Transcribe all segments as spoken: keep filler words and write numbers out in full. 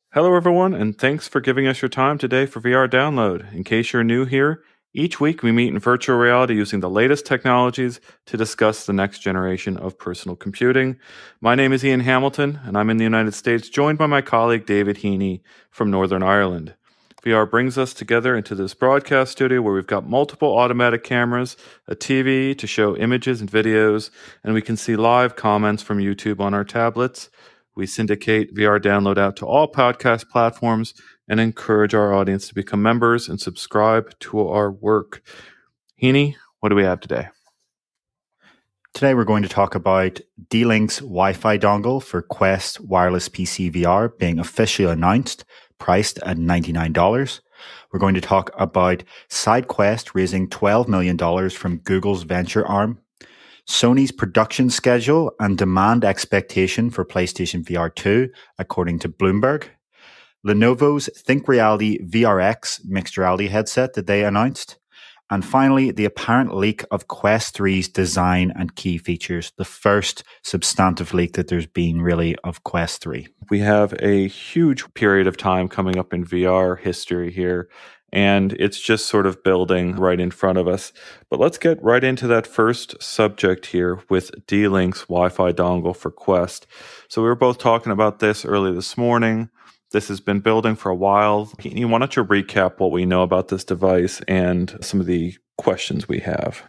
Hello, everyone, and thanks for giving us your time today for V R Download. In case you're new here, each week we meet in virtual reality using the latest technologies to discuss the next generation of personal computing. My name is Ian Hamilton, and I'm in the United States, joined by my colleague David Heaney from Northern Ireland. V R brings us together into this broadcast studio where we've got multiple automatic cameras, a T V to show images and videos, and we can see live comments from YouTube on our tablets. We syndicate V R Download out to all podcast platforms and encourage our audience to become members and subscribe to our work. Heaney, what do we have today? Today we're going to talk about D-Link's Wi-Fi dongle for Quest Wireless P C V R being officially announced, priced at ninety-nine dollars. We're going to talk about SideQuest raising twelve million dollars from Google's venture arm, Sony's production schedule and demand expectation for PlayStation V R two, according to Bloomberg, Lenovo's ThinkReality V R X mixed reality headset that they announced, and finally, the apparent leak of Quest three's design and key features, the first substantive leak that there's been really of Quest three. We have a huge period of time coming up in V R history here, and it's just sort of building right in front of us. But let's get right into that first subject here with D-Link's Wi-Fi dongle for Quest. So we were both talking about this early this morning. This has been building for a while. Why don't you recap what we know about this device and some of the questions we have?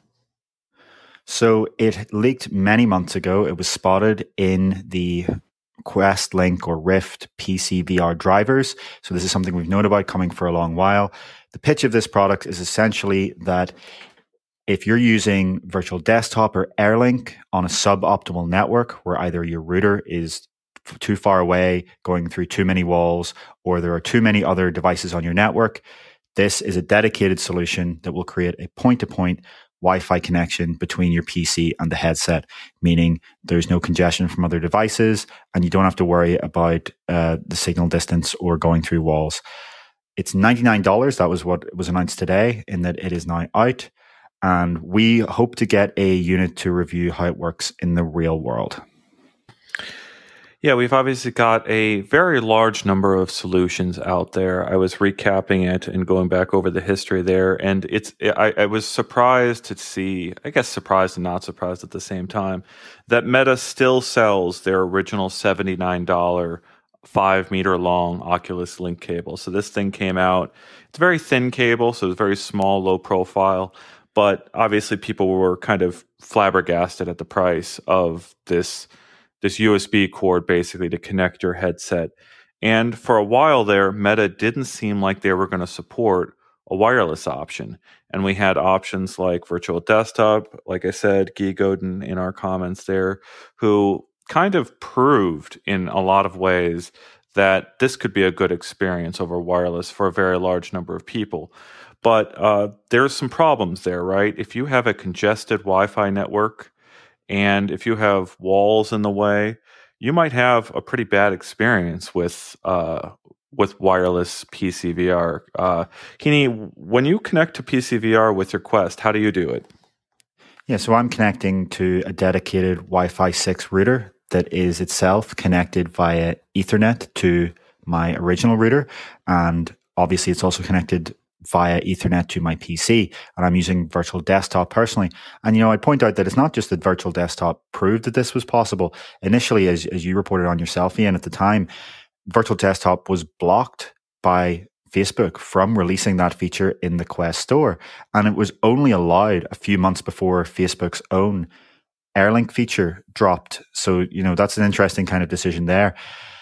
So it leaked many months ago. It was spotted in the Quest Link or Rift P C V R drivers. So this is something we've known about coming for a long while. The pitch of this product is essentially that if you're using Virtual Desktop or AirLink on a suboptimal network where either your router is too far away, going through too many walls, or there are too many other devices on your network, this is a dedicated solution that will create a point-to-point Wi-Fi connection between your P C and the headset, meaning there's no congestion from other devices and you don't have to worry about uh, the signal distance or going through walls. It's ninety-nine dollars. That was what was announced today, in that it is now out. And we hope to get a unit to review how it works in the real world. Yeah, we've obviously got a very large number of solutions out there. I was recapping it and going back over the history there, and it's I, I was surprised to see, I guess surprised and not surprised at the same time, that Meta still sells their original seventy-nine dollars five meter long Oculus Link cable. So this thing came out, it's a very thin cable, so it's very small, low profile, but obviously people were kind of flabbergasted at the price of this this U S B cord basically to connect your headset. And for a while there, Meta didn't seem like they were going to support a wireless option. And we had options like Virtual Desktop, like I said, Guy Godin in our comments there, who kind of proved in a lot of ways that this could be a good experience over wireless for a very large number of people. But uh, there's some problems there, right? If you have a congested Wi-Fi network, and if you have walls in the way, you might have a pretty bad experience with uh, with wireless P C V R. Uh, Heaney, when you connect to P C V R with your Quest, how do you do it? Yeah, so I'm connecting to a dedicated Wi-Fi six router that is itself connected via Ethernet to my original router. And obviously it's also connected via Ethernet to my P C, and I'm using Virtual Desktop personally. And, you know, I'd point out that it's not just that Virtual Desktop proved that this was possible. Initially, as, as you reported on yourself, Ian, at the time, Virtual Desktop was blocked by Facebook from releasing that feature in the Quest store. And it was only allowed a few months before Facebook's own AirLink feature dropped. So, you know, that's an interesting kind of decision there.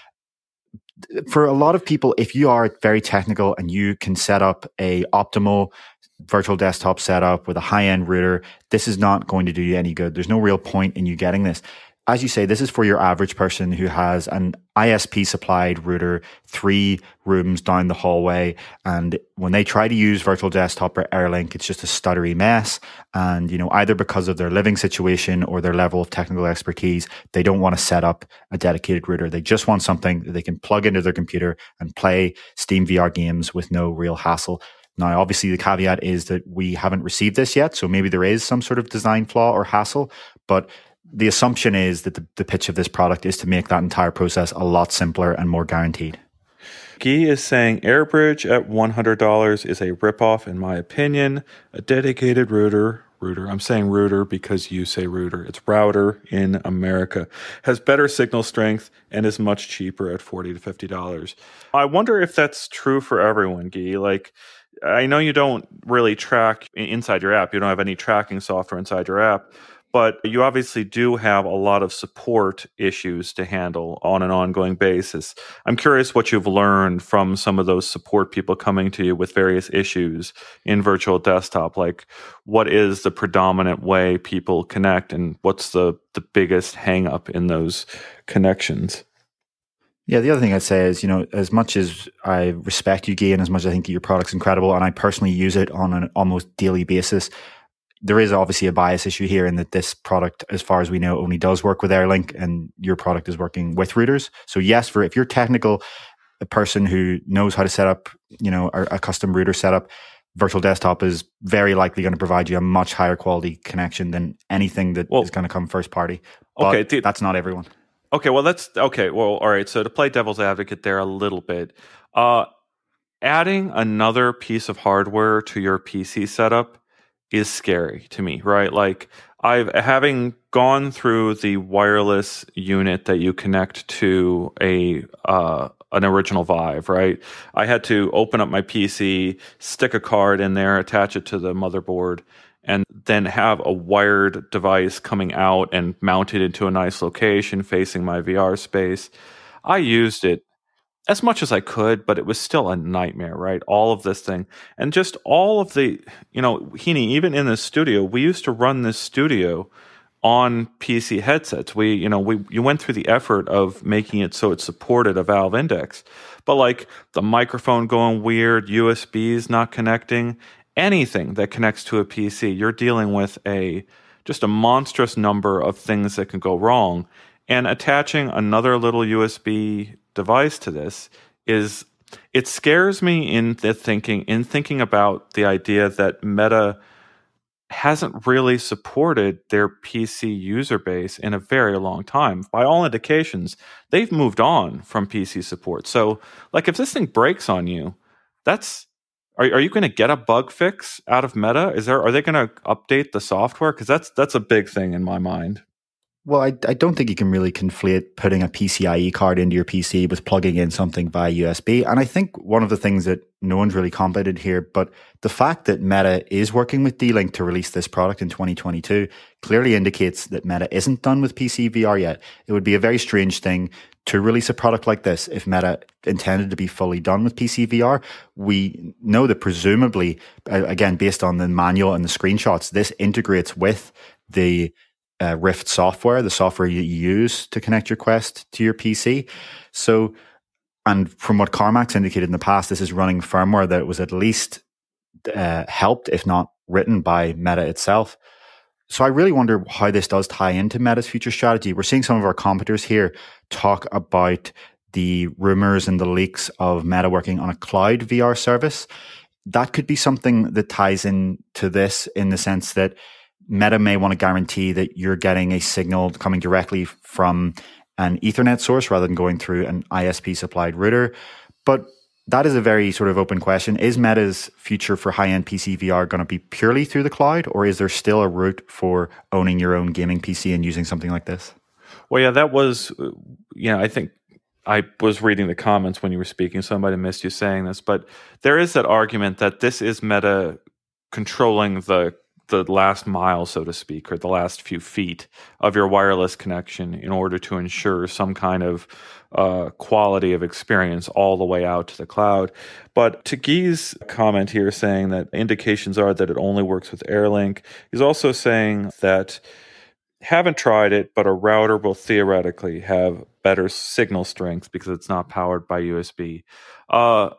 For a lot of people, if you are very technical and you can set up a optimal Virtual Desktop setup with a high-end router, this is not going to do you any good. There's no real point in you getting this. As you say, this is for your average person who has an I S P-supplied router, three rooms down the hallway, and when they try to use Virtual Desktop or AirLink, it's just a stuttery mess. And, you know, either because of their living situation or their level of technical expertise, they don't want to set up a dedicated router. They just want something that they can plug into their computer and play Steam V R games with no real hassle. Now, obviously, the caveat is that we haven't received this yet, so maybe there is some sort of design flaw or hassle, but the assumption is that the, the pitch of this product is to make that entire process a lot simpler and more guaranteed. Guy is saying AirBridge at one hundred dollars is a ripoff, in my opinion. A dedicated router, router, I'm saying router because you say router. It's router in America. Has better signal strength and is much cheaper at forty to fifty dollars. I wonder if that's true for everyone, Guy. Like, I know you don't really track inside your app. You don't have any tracking software inside your app. But you obviously do have a lot of support issues to handle on an ongoing basis. I'm curious what you've learned from some of those support people coming to you with various issues in virtual desktop. Like, what is the predominant way people connect, and what's the, the biggest hang up in those connections? Yeah, the other thing I'd say is, you know, as much as I respect you, Guy, and as much as I think your product's incredible, and I personally use it on an almost daily basis, there is obviously a bias issue here in that this product, as far as we know, only does work with AirLink, and your product is working with routers. So yes, for if you're technical, a person who knows how to set up, you know, a, a custom router setup, Virtual Desktop is very likely going to provide you a much higher quality connection than anything that well, is going to come first party. But okay, th- that's not everyone. Okay, well, that's okay. Well, all right. So to play devil's advocate there a little bit, uh, adding another piece of hardware to your P C setup is scary to me, right? Like, I've having gone through the wireless unit that you connect to a uh, an original Vive, right? I had to open up my P C, stick a card in there, attach it to the motherboard, and then have a wired device coming out and mounted into a nice location facing my V R space. I used it as much as I could, but it was still a nightmare, right? All of this thing. And just all of the, you know, Heaney, even in the studio, we used to run this studio on P C headsets. We, you know, we you went through the effort of making it so it supported a Valve Index. But like the microphone going weird, U S Bs not connecting, anything that connects to a P C, you're dealing with a just a monstrous number of things that can go wrong. And attaching another little U S B device to this is, it scares me in the thinking in thinking about the idea that Meta hasn't really supported their P C user base in a very long time. By all indications, they've moved on from P C support. So, like, if this thing breaks on you, that's are are you going to get a bug fix out of Meta? Is there are they going to update the software? Because that's that's a big thing in my mind. Well, I, I don't think you can really conflate putting a PCIe card into your P C with plugging in something via U S B. And I think one of the things that no one's really commented here, but the fact that Meta is working with D-Link to release this product in twenty twenty-two clearly indicates that Meta isn't done with P C V R yet. It would be a very strange thing to release a product like this if Meta intended to be fully done with P C V R. We know that presumably, again, based on the manual and the screenshots, this integrates with the Uh, Rift software, the software you use to connect your Quest to your P C. So, and from what Carmack's indicated in the past, this is running firmware that was at least uh, helped, if not written, by Meta itself. So I really wonder how this does tie into Meta's future strategy. We're seeing some of our competitors here talk about the rumors and the leaks of Meta working on a cloud V R service. That could be something that ties in to this, in the sense that Meta may want to guarantee that you're getting a signal coming directly from an Ethernet source rather than going through an I S P supplied router. But that is a very sort of open question. Is Meta's future for high-end P C V R going to be purely through the cloud, or is there still a route for owning your own gaming P C and using something like this? Well, yeah, that was, you know, I think I was reading the comments when you were speaking, so I might have missed you saying this, but there is that argument that this is Meta controlling the the last mile, so to speak, or the last few feet of your wireless connection in order to ensure some kind of uh, quality of experience all the way out to the cloud. But to Guy's comment here saying that indications are that it only works with AirLink, he's also saying that haven't tried it, but a router will theoretically have better signal strength because it's not powered by U S B. Uh,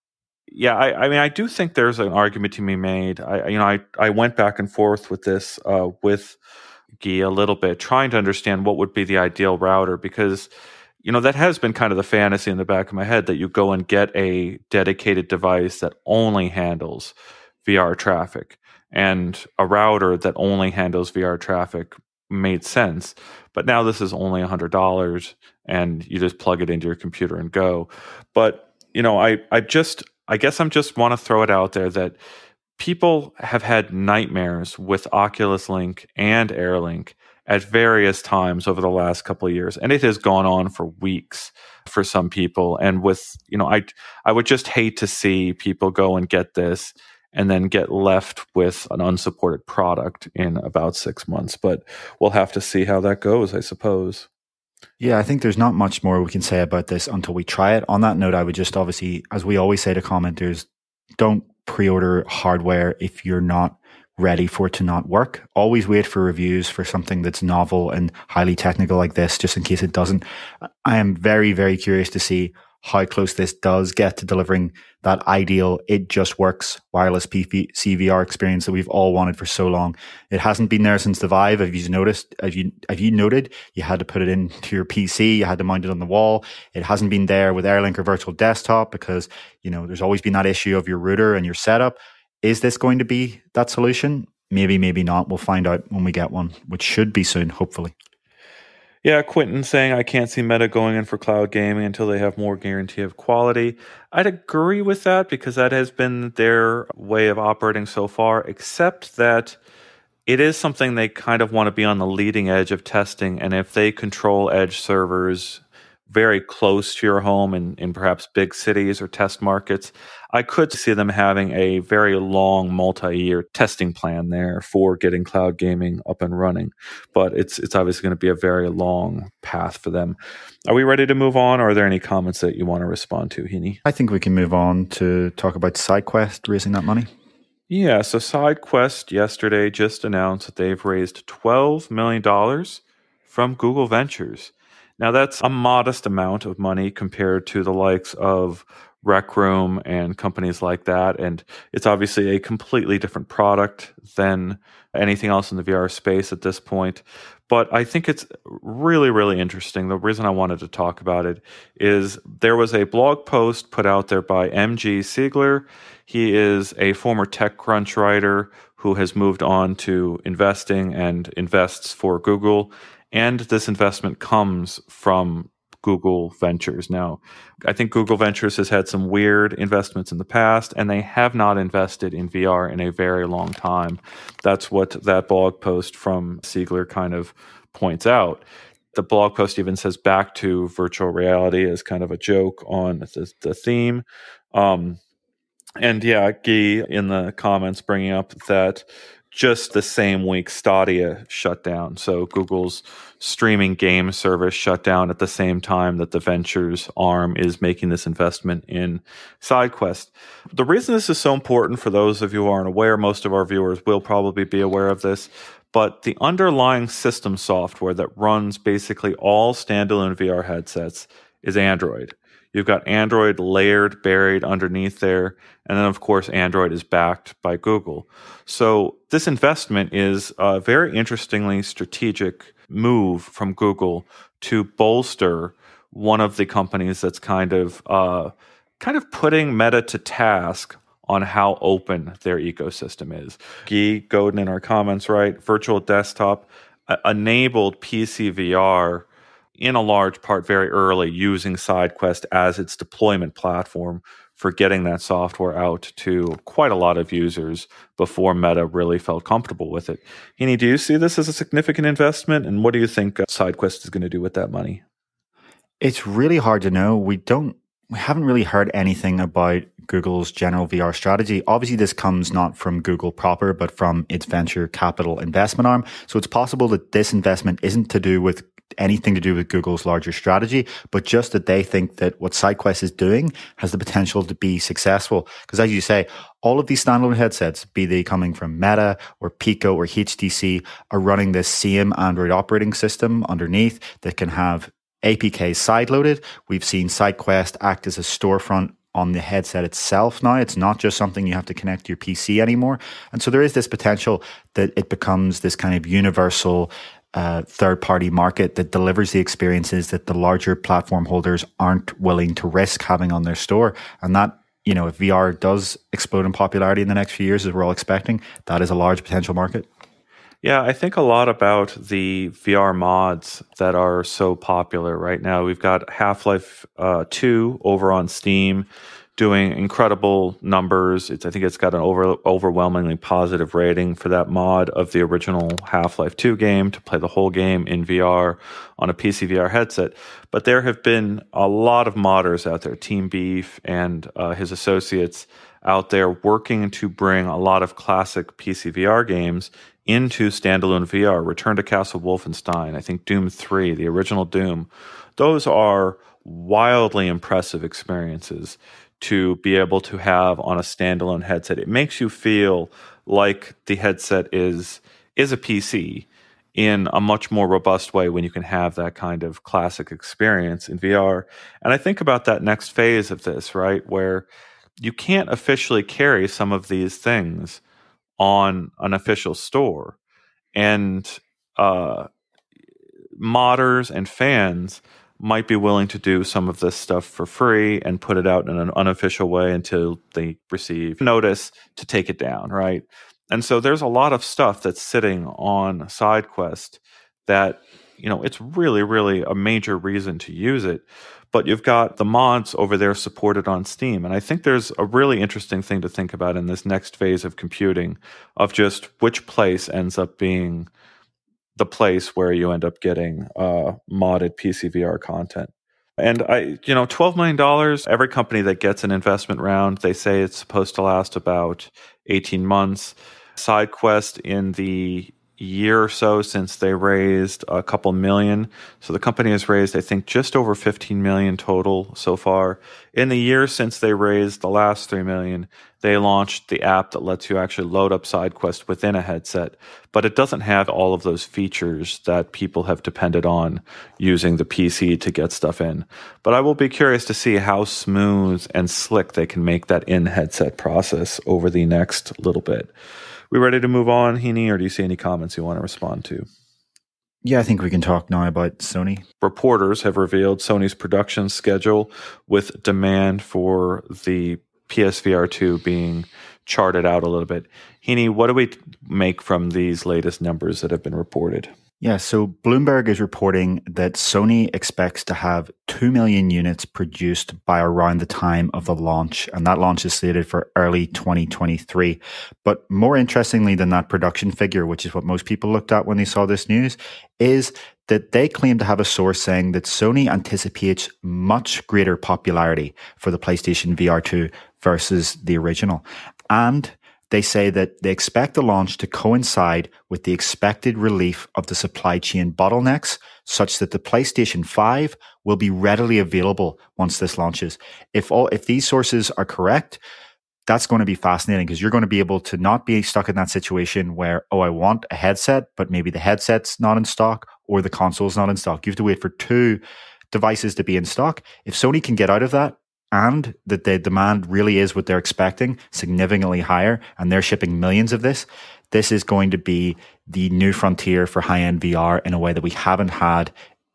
Yeah, I, I mean, I do think there's an argument to be made. I, you know, I, I went back and forth with this uh, with Guy a little bit, trying to understand what would be the ideal router, because, you know, that has been kind of the fantasy in the back of my head, that you go and get a dedicated device that only handles V R traffic, and a router that only handles V R traffic made sense. But now this is only one hundred dollars, and you just plug it into your computer and go. But you know, I, I just, I guess I'm just want to throw it out there that people have had nightmares with Oculus Link and AirLink at various times over the last couple of years. And it has gone on for weeks for some people. And with, you know, I, I would just hate to see people go and get this and then get left with an unsupported product in about six months. But we'll have to see how that goes, I suppose. Yeah, I think there's not much more we can say about this until we try it. On that note, I would just obviously, as we always say to commenters, don't pre-order hardware if you're not ready for it to not work. Always wait for reviews for something that's novel and highly technical like this, just in case it doesn't. I am very, very curious to see how close this does get to delivering that ideal, it just works wireless P C V R experience that we've all wanted for so long. It hasn't been there since the Vive. Have you noticed? Have you, have you noted? You had to put it into your P C. You had to mount it on the wall. It hasn't been there with AirLink or Virtual Desktop because, you know, there's always been that issue of your router and your setup. Is this going to be that solution? Maybe, maybe not. We'll find out when we get one, which should be soon, hopefully. Yeah, Quentin saying, I can't see Meta going in for cloud gaming until they have more guarantee of quality. I'd agree with that because that has been their way of operating so far, except that it is something they kind of want to be on the leading edge of testing. And if they control edge servers very close to your home in, in perhaps big cities or test markets, I could see them having a very long multi-year testing plan there for getting cloud gaming up and running. But it's it's obviously going to be a very long path for them. Are we ready to move on, or are there any comments that you want to respond to, Heaney? I think we can move on to talk about SideQuest raising that money. Yeah, so SideQuest yesterday just announced that they've raised twelve million dollars from Google Ventures. Now, that's a modest amount of money compared to the likes of Rec Room and companies like that. And it's obviously a completely different product than anything else in the V R space at this point. But I think it's really, really interesting. The reason I wanted to talk about it is there was a blog post put out there by M G Siegler. He is a former TechCrunch writer who has moved on to investing and invests for Google. And this investment comes from Google Ventures. Now, I think Google Ventures has had some weird investments in the past, and they have not invested in V R in a very long time. That's what that blog post from Siegler kind of points out. The blog post even says back to virtual reality as kind of a joke on the, the theme. Um, and yeah, Guy in the comments bringing up that just the same week, Stadia shut down. So Google's streaming game service shut down at the same time that the Ventures arm is making this investment in SideQuest. The reason this is so important for those of you who aren't aware, most of our viewers will probably be aware of this, but the underlying system software that runs basically all standalone V R headsets is Android. You've got Android layered, buried underneath there. And then, of course, Android is backed by Google. So this investment is a very interestingly strategic move from Google to bolster one of the companies that's kind of uh, kind of putting Meta to task on how open their ecosystem is. Guy Godin in our comments, right? Virtual Desktop uh, enabled P C V R in a large part very early using SideQuest as its deployment platform for getting that software out to quite a lot of users before Meta really felt comfortable with it. Heaney, do you see this as a significant investment? And what do you think SideQuest is going to do with that money? It's really hard to know. We don't, we haven't really heard anything about Google's general V R strategy. Obviously, this comes not from Google proper, but from its venture capital investment arm. So it's possible that this investment isn't to do with anything to do with Google's larger strategy, but just that they think that what SideQuest is doing has the potential to be successful. Because as you say, all of these standalone headsets, be they coming from Meta or Pico or H T C, are running this same Android operating system underneath that can have A P Ks sideloaded. We've seen SideQuest act as a storefront on the headset itself now. It's not just something you have to connect to your P C anymore. And so there is this potential that it becomes this kind of universal Uh, third-party market that delivers the experiences that the larger platform holders aren't willing to risk having on their store. And that, you know, if V R does explode in popularity in the next few years, as we're all expecting, that is a large potential market. Yeah, I think a lot about the V R mods that are so popular right now. We've got Half-Life uh, two over on Steam doing incredible numbers. It's, I think it's got an over, overwhelmingly positive rating for that mod of the original Half-Life two game to play the whole game in V R on a P C V R headset. But there have been a lot of modders out there, Team Beef and uh, his associates out there working to bring a lot of classic P C V R games into standalone V R. Return to Castle Wolfenstein, I think Doom three, the original Doom. Those are wildly impressive experiences to be able to have on a standalone headset. It makes you feel like the headset is is a P C in a much more robust way when you can have that kind of classic experience in V R. And I think about that next phase of this, right, where you can't officially carry some of these things on an official store. And uh, modders and fans might be willing to do some of this stuff for free and put it out in an unofficial way until they receive notice to take it down, right? And so there's a lot of stuff that's sitting on SideQuest that, you know, it's really, really a major reason to use it. But you've got the mods over there supported on Steam. And I think there's a really interesting thing to think about in this next phase of computing, of just which place ends up being the place where you end up getting uh, modded P C V R content. And I, you know, twelve million dollars, every company that gets an investment round, they say it's supposed to last about eighteen months. SideQuest, in the year or so since they raised a couple million. So the company has raised, I think, just over fifteen million total so far. In the year since they raised the last three million, they launched the app that lets you actually load up SideQuest within a headset, but it doesn't have all of those features that people have depended on using the P C to get stuff in. But I will be curious to see how smooth and slick they can make that in-headset process over the next little bit. We ready to move on, Heaney, or do you see any comments you want to respond to? Yeah, I think we can talk now about Sony. Reporters have revealed Sony's production schedule with demand for the P S V R two being charted out a little bit. Heaney, what do we make from these latest numbers that have been reported? Yeah, so Bloomberg is reporting that Sony expects to have two million units produced by around the time of the launch, and that launch is slated for early twenty twenty-three. But more interestingly than that production figure, which is what most people looked at when they saw this news, is that they claim to have a source saying that Sony anticipates much greater popularity for the PlayStation V R two versus the original. And they say that they expect the launch to coincide with the expected relief of the supply chain bottlenecks, such that the PlayStation five will be readily available once this launches. If all, if these sources are correct, that's going to be fascinating, because you're going to be able to not be stuck in that situation where, oh, I want a headset, but maybe the headset's not in stock or the console's not in stock. You have to wait for two devices to be in stock. If Sony can get out of that, and that the demand really is what they're expecting, significantly higher, and they're shipping millions of this, this is going to be the new frontier for high-end V R in a way that we haven't had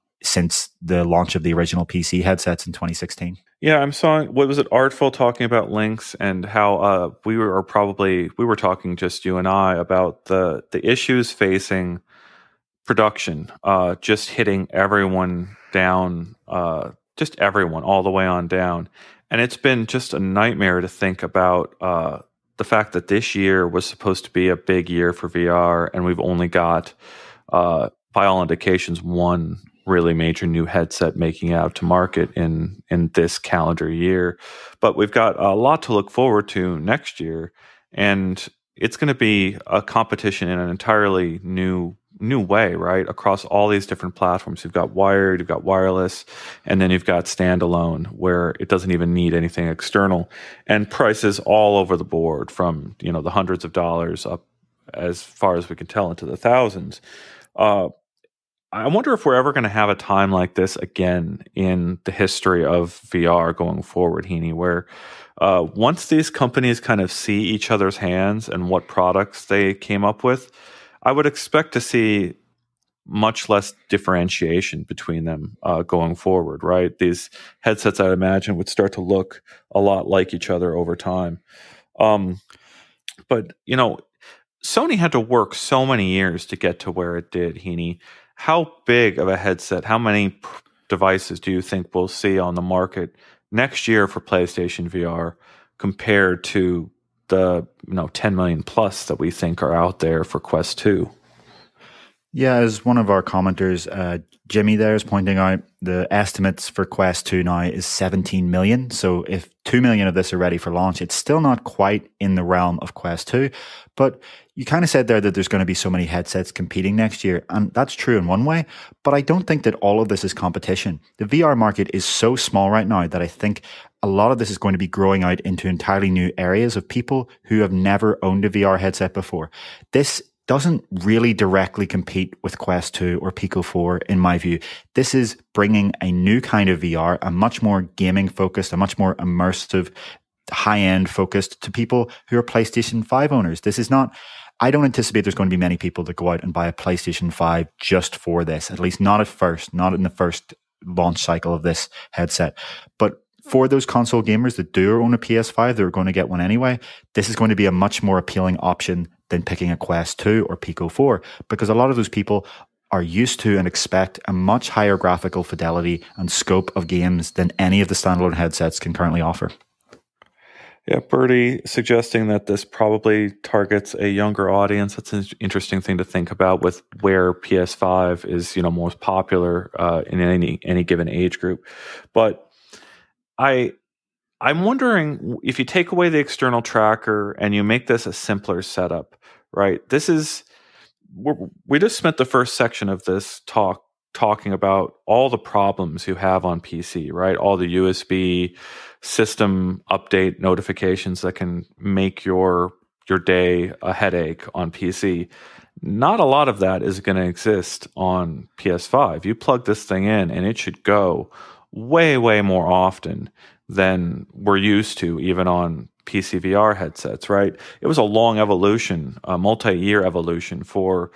since the launch of the original P C headsets in twenty sixteen. Yeah, I'm saw, what was it, Artful talking about Lynx and how uh, we were probably, we were talking just you and I about the, the issues facing production, uh, just hitting everyone down, uh, just everyone all the way on down. And it's been just a nightmare to think about uh, the fact that this year was supposed to be a big year for V R, and we've only got, uh, by all indications, one really major new headset making it out to market in, in this calendar year. But we've got a lot to look forward to next year, and it's going to be a competition in an entirely new new way, right? Across all these different platforms. You've got wired, you've got wireless, and then you've got standalone, where it doesn't even need anything external. And prices all over the board, from, you know, the hundreds of dollars up as far as we can tell into the thousands. Uh, I wonder if we're ever going to have a time like this again in the history of V R going forward, Heaney, where uh, once these companies kind of see each other's hands and what products they came up with, I would expect to see much less differentiation between them uh, going forward, right? These headsets, I imagine, would start to look a lot like each other over time. Um, but, you know, Sony had to work so many years to get to where it did, Heaney. How big of a headset, how many p- devices do you think we'll see on the market next year for PlayStation V R compared to the you know ten million plus that we think are out there for Quest two? Yeah, as one of our commenters, uh, Jimmy there is pointing out, the estimates for Quest two now is seventeen million. So if two million of this are ready for launch, it's still not quite in the realm of Quest two. But you kind of said there that there's going to be so many headsets competing next year. And that's true in one way. But I don't think that all of this is competition. The V R market is so small right now that I think a lot of this is going to be growing out into entirely new areas of people who have never owned a V R headset before. This doesn't really directly compete with Quest two or Pico four, in my view. This is bringing a new kind of V R, a much more gaming focused, a much more immersive, high-end focused to people who are PlayStation five owners. This is not, I don't anticipate there's going to be many people that go out and buy a PlayStation five just for this, at least not at first, not in the first launch cycle of this headset. But for those console gamers that do own a P S five, they're going to get one anyway, this is going to be a much more appealing option than picking a Quest two or Pico four, because a lot of those people are used to and expect a much higher graphical fidelity and scope of games than any of the standalone headsets can currently offer. Yeah, Birdie suggesting that this probably targets a younger audience. That's an interesting thing to think about with where P S five is, you know, most popular uh, in any any given age group. But I I'm wondering if you take away the external tracker and you make this a simpler setup, right? This is, we're, we just spent the first section of this talk talking about all the problems you have on P C, right? All the U S B system update notifications that can make your your day a headache on P C. Not a lot of that is going to exist on P S five. You plug this thing in and it should go way, way more often than we're used to, even on P C V R headsets, right? It was a long evolution, a multi-year evolution for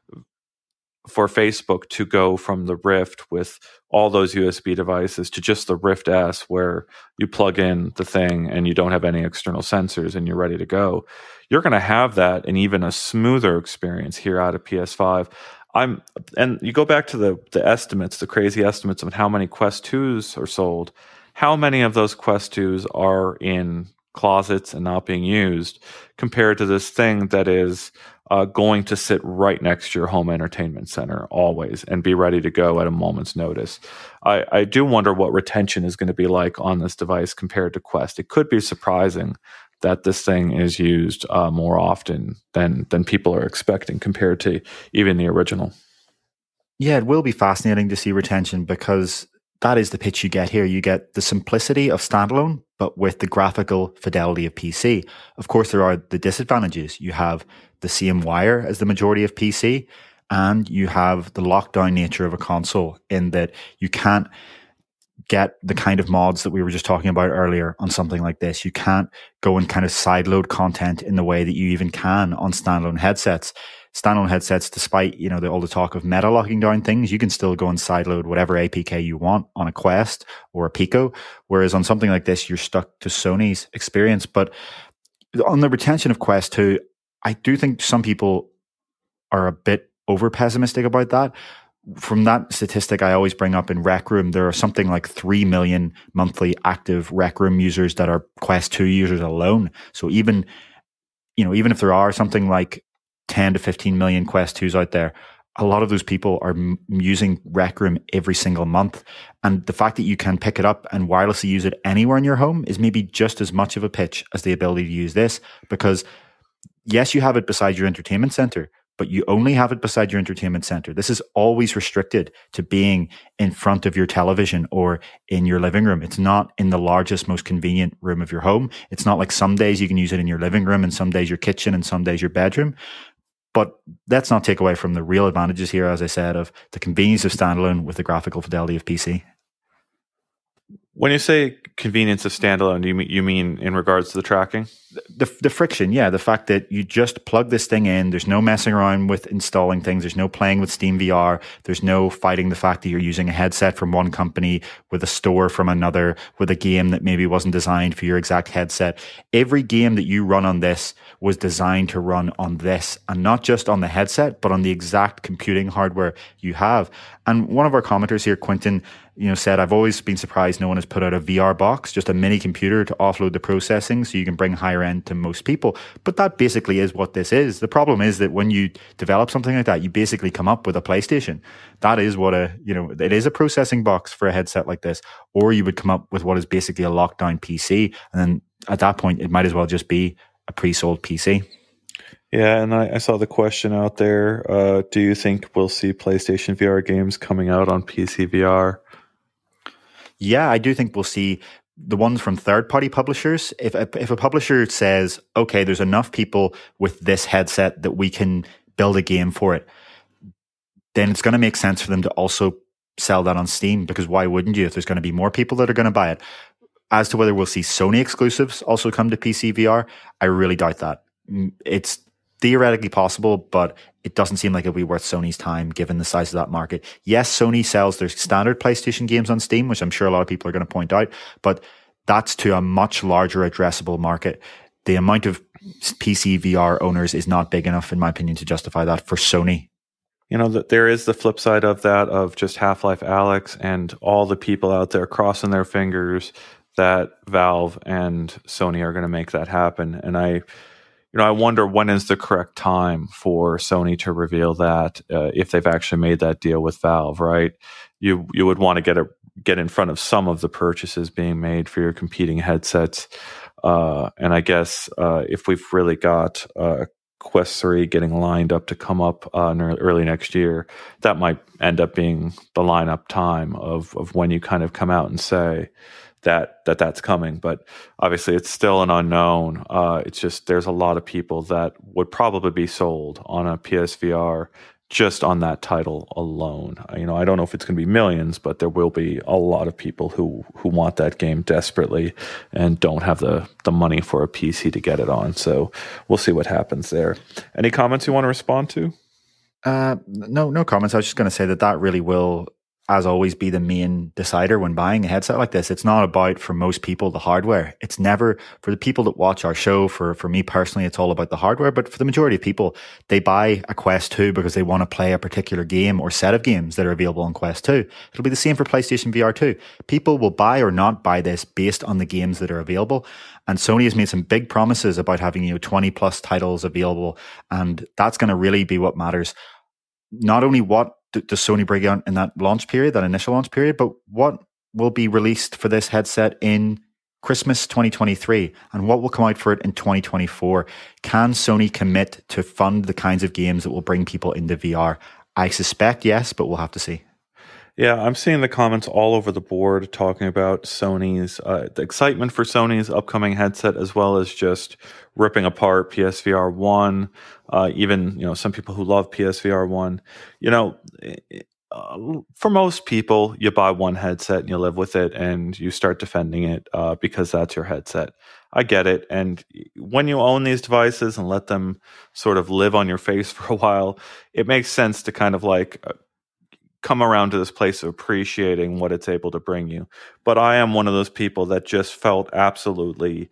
for Facebook to go from the Rift with all those U S B devices to just the Rift S, where you plug in the thing and you don't have any external sensors and you're ready to go. You're going to have that and even a smoother experience here out of P S five. I'm, and you go back to the the estimates, the crazy estimates of how many Quest twos are sold. How many of those Quest twos are in closets and not being used compared to this thing that is uh, going to sit right next to your home entertainment center always and be ready to go at a moment's notice? I, I do wonder what retention is going to be like on this device compared to Quest. It could be surprising that this thing is used uh, more often than than people are expecting compared to even the original. Yeah, it will be fascinating to see retention, because that is the pitch you get here. You get the simplicity of standalone, but with the graphical fidelity of P C. Of course, there are the disadvantages. You have the same wire as the majority of P C, and you have the lockdown nature of a console in that you can't get the kind of mods that we were just talking about earlier on something like this. You can't go and kind of sideload content in the way that you even can on standalone headsets. Standalone headsets, despite, you know, the, all the talk of meta locking down things, you can still go and sideload whatever A P K you want on a Quest or a Pico. Whereas on something like this, you're stuck to Sony's experience. But on the retention of Quest two, I do think some people are a bit over pessimistic about that. From that statistic I always bring up in Rec Room, there are something like three million monthly active Rec Room users that are Quest two users alone. So even, you know, even if there are something like ten to fifteen million Quest twos out there, a lot of those people are m- using Rec Room every single month. And the fact that you can pick it up and wirelessly use it anywhere in your home is maybe just as much of a pitch as the ability to use this, because yes, you have it beside your entertainment center, but you only have it beside your entertainment center. This is always restricted to being in front of your television or in your living room. It's not in the largest, most convenient room of your home. It's not like some days you can use it in your living room and some days your kitchen and some days your bedroom. But let's not take away from the real advantages here, as I said, of the convenience of standalone with the graphical fidelity of P C. When you say convenience of standalone, do you mean, you mean in regards to the tracking? The, the friction, yeah. The fact that you just plug this thing in, there's no messing around with installing things, there's no playing with Steam V R, there's no fighting the fact that you're using a headset from one company with a store from another, with a game that maybe wasn't designed for your exact headset. Every game that you run on this was designed to run on this, and not just on the headset, but on the exact computing hardware you have. And one of our commenters here, Quentin, you know, said, I've always been surprised no one has put out a V R box, just a mini computer to offload the processing so you can bring higher end to most people. But that basically is what this is. The problem is that when you develop something like that, you basically come up with a PlayStation. That is what a, you know, it is a processing box for a headset like this. Or you would come up with what is basically a lockdown P C. And then at that point, it might as well just be a pre-sold P C. Yeah, and I, I saw the question out there. Uh, do you think we'll see PlayStation V R games coming out on P C V R? Yeah, I do think we'll see the ones from third-party publishers. If a, if a publisher says, okay, there's enough people with this headset that we can build a game for it, then it's going to make sense for them to also sell that on Steam, because why wouldn't you if there's going to be more people that are going to buy it? As to whether we'll see Sony exclusives also come to P C V R, I really doubt that. It's theoretically possible, but it doesn't seem like it'll be worth Sony's time given the size of that market. Yes, Sony sells their standard PlayStation games on Steam, which I'm sure a lot of people are going to point out, but that's to a much larger addressable market. The amount of P C V R owners is not big enough, in my opinion, to justify that for Sony. You know, there is the flip side of that, of just Half-Life Alyx and all the people out there crossing their fingers that Valve and Sony are going to make that happen. And I... You know, I wonder when is the correct time for Sony to reveal that, uh, if they've actually made that deal with Valve, right? You you would want to get a, get in front of some of the purchases being made for your competing headsets. Uh, and I guess uh, if we've really got uh, Quest three getting lined up to come up uh, early next year, that might end up being the lineup time of of when you kind of come out and say that that that's coming. But obviously it's still an unknown. Uh, it's just there's a lot of people that would probably be sold on a P S V R just on that title alone. You know, I don't know if it's going to be millions, but there will be a lot of people who who want that game desperately and don't have the the money for a P C to get it on. So we'll see what happens there. Any comments you want to respond to? Uh, no, no comments. I was just going to say that that really will, as always, be the main decider when buying a headset like this. It's not about, for most people, the hardware. It's never, for the people that watch our show, for, for me personally, it's all about the hardware. But for the majority of people, they buy a Quest two because they want to play a particular game or set of games that are available on Quest two. It'll be the same for PlayStation V R two. People will buy or not buy this based on the games that are available. And Sony has made some big promises about having, you know, twenty plus titles available. And that's going to really be what matters. Not only what does Sony bring out in that launch period, that initial launch period, but what will be released for this headset in Christmas twenty twenty-three, and what will come out for it in twenty twenty-four? Can Sony commit to fund the kinds of games that will bring people into V R? I suspect yes, but we'll have to see. Yeah, I'm seeing the comments all over the board talking about Sony's, uh, the excitement for Sony's upcoming headset, as well as just ripping apart P S V R one. Uh, even, you know, some people who love P S V R one. You know, uh, for most people, you buy one headset and you live with it and you start defending it uh, because that's your headset. I get it. And when you own these devices and let them sort of live on your face for a while, it makes sense to kind of like uh, come around to this place of appreciating what it's able to bring you. But I am one of those people that just felt absolutely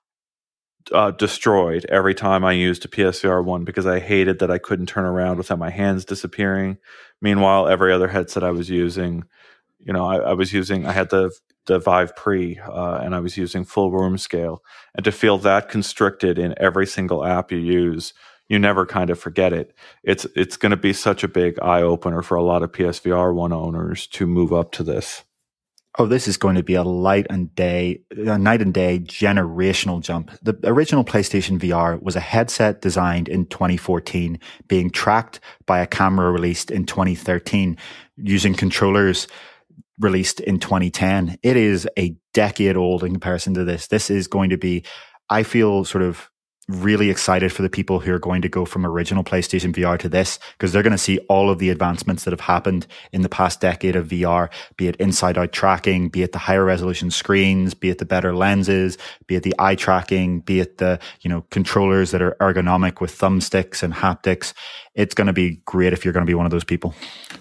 uh, destroyed every time I used a P S V R one because I hated that I couldn't turn around without my hands disappearing. Meanwhile, every other headset I was using, you know, I, I was using, I had the the Vive Pre, uh, and I was using full room scale. And to feel that constricted in every single app you use, you never kind of forget it. It's it's going to be such a big eye opener for a lot of P S V R one owners to move up to this. Oh, this is going to be a light and day, a night and day generational jump. The original PlayStation V R was a headset designed in twenty fourteen, being tracked by a camera released in twenty thirteen, using controllers released in twenty ten. It is a decade old in comparison to this. This is going to be, I feel, sort of really excited for the people who are going to go from original PlayStation V R to this, because they're going to see all of the advancements that have happened in the past decade of V R, be it inside-out tracking, be it the higher resolution screens, be it the better lenses, be it the eye tracking, be it the, you know, controllers that are ergonomic with thumbsticks and haptics. It's going to be great if you're going to be one of those people.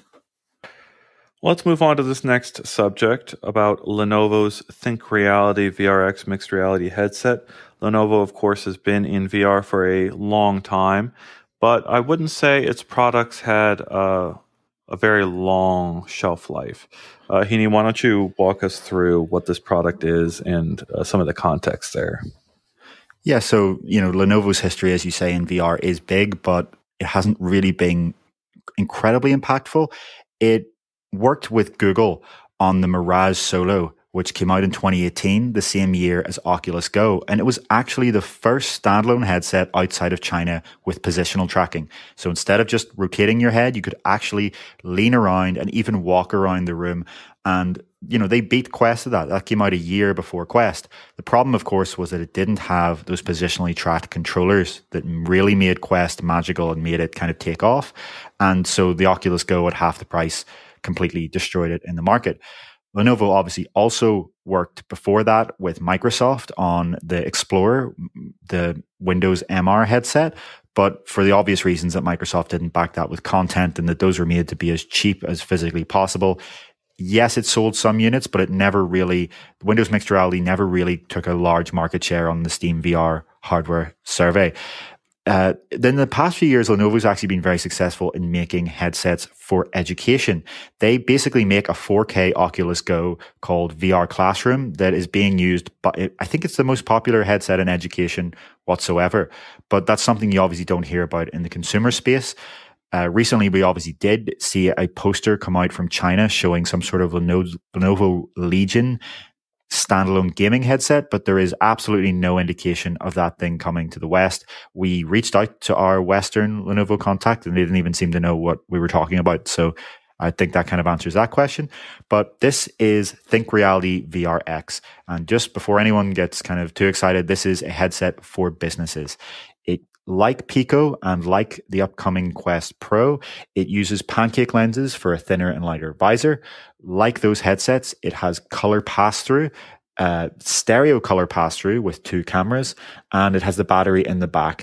Let's move on to this next subject about Lenovo's ThinkReality V R X mixed reality headset. Lenovo, of course, has been in V R for a long time, but I wouldn't say its products had uh, a very long shelf life. Uh, Heaney, why don't you walk us through what this product is and uh, some of the context there? Yeah, so, you know, Lenovo's history, as you say, in V R is big, but it hasn't really been incredibly impactful. It worked with Google on the Mirage Solo, which came out in twenty eighteen, the same year as Oculus Go. And it was actually the first standalone headset outside of China with positional tracking. So instead of just rotating your head, you could actually lean around and even walk around the room. And, you know, they beat Quest at that. That came out a year before Quest. The problem, of course, was that it didn't have those positionally tracked controllers that really made Quest magical and made it kind of take off. And so the Oculus Go at half the price completely destroyed it in the market. Lenovo obviously also worked before that with Microsoft on the Explorer, the Windows M R headset, but for the obvious reasons that Microsoft didn't back that with content and that those were made to be as cheap as physically possible. Yes, it sold some units, but it never really, Windows Mixed Reality never really took a large market share on the Steam V R hardware survey. Uh, then the past few years, Lenovo's actually been very successful in making headsets for education. They basically make a four K Oculus Go called V R Classroom that is being used, but I think it's the most popular headset in education whatsoever. But that's something you obviously don't hear about in the consumer space. Uh, recently, we obviously did see a poster come out from China showing some sort of Lenovo, Lenovo Legion standalone gaming headset, but there is absolutely no indication of that thing coming to the West. We reached out to our Western Lenovo contact and they didn't even seem to know what we were talking about. So I think that kind of answers that question. But this is ThinkReality V R X. And just before anyone gets kind of too excited, this is a headset for businesses. It, like Pico and like the upcoming Quest Pro, it uses pancake lenses for a thinner and lighter visor. Like those headsets, it has color pass-through, uh, stereo color pass-through with two cameras, and it has the battery in the back.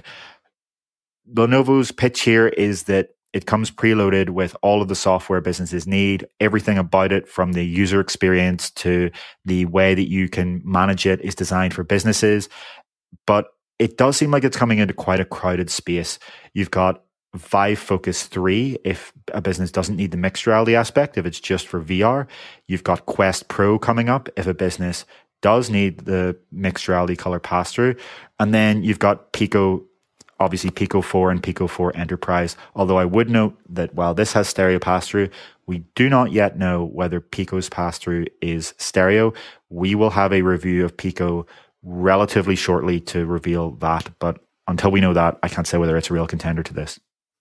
Lenovo's pitch here is that it comes preloaded with all of the software businesses need, everything about it from the user experience to the way that you can manage it is designed for businesses. But it does seem like it's coming into quite a crowded space. You've got Vive Focus three if a business doesn't need the mixed reality aspect, if it's just for V R. You've got Quest Pro coming up if a business does need the mixed reality color pass-through. And then you've got Pico, obviously Pico four and Pico four Enterprise. Although I would note that while this has stereo pass-through, we do not yet know whether Pico's pass-through is stereo. We will have a review of Pico relatively shortly to reveal that, but until we know that, I can't say whether it's a real contender to this.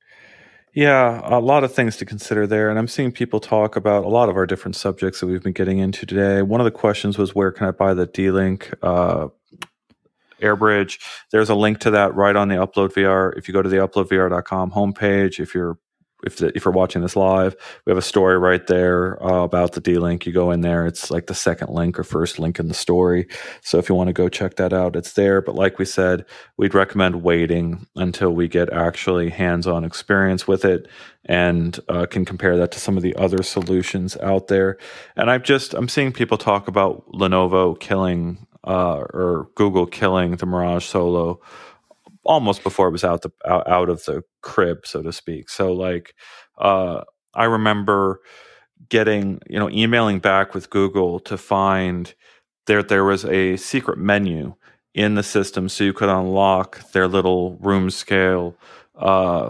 Yeah, a lot of things to consider there, and I'm seeing people talk about a lot of our different subjects that we've been getting into today. One of the questions was, where can I buy the D-Link uh, AirBridge? There's a link to that right on the Upload V R. If you go to the upload V R dot com homepage, if you're If, the, if you're watching this live, we have a story right there uh, about the D-Link. You go in there. It's like the second link or first link in the story. So if you want to go check that out, it's there. But like we said, we'd recommend waiting until we get actually hands-on experience with it and uh, can compare that to some of the other solutions out there. And I've just, I'm seeing people talk about Lenovo killing uh, or Google killing the Mirage Solo almost before it was out the out, out of the crib, so to speak. So like, uh, I remember getting, you know, emailing back with Google to find there there was a secret menu in the system so you could unlock their little room scale uh,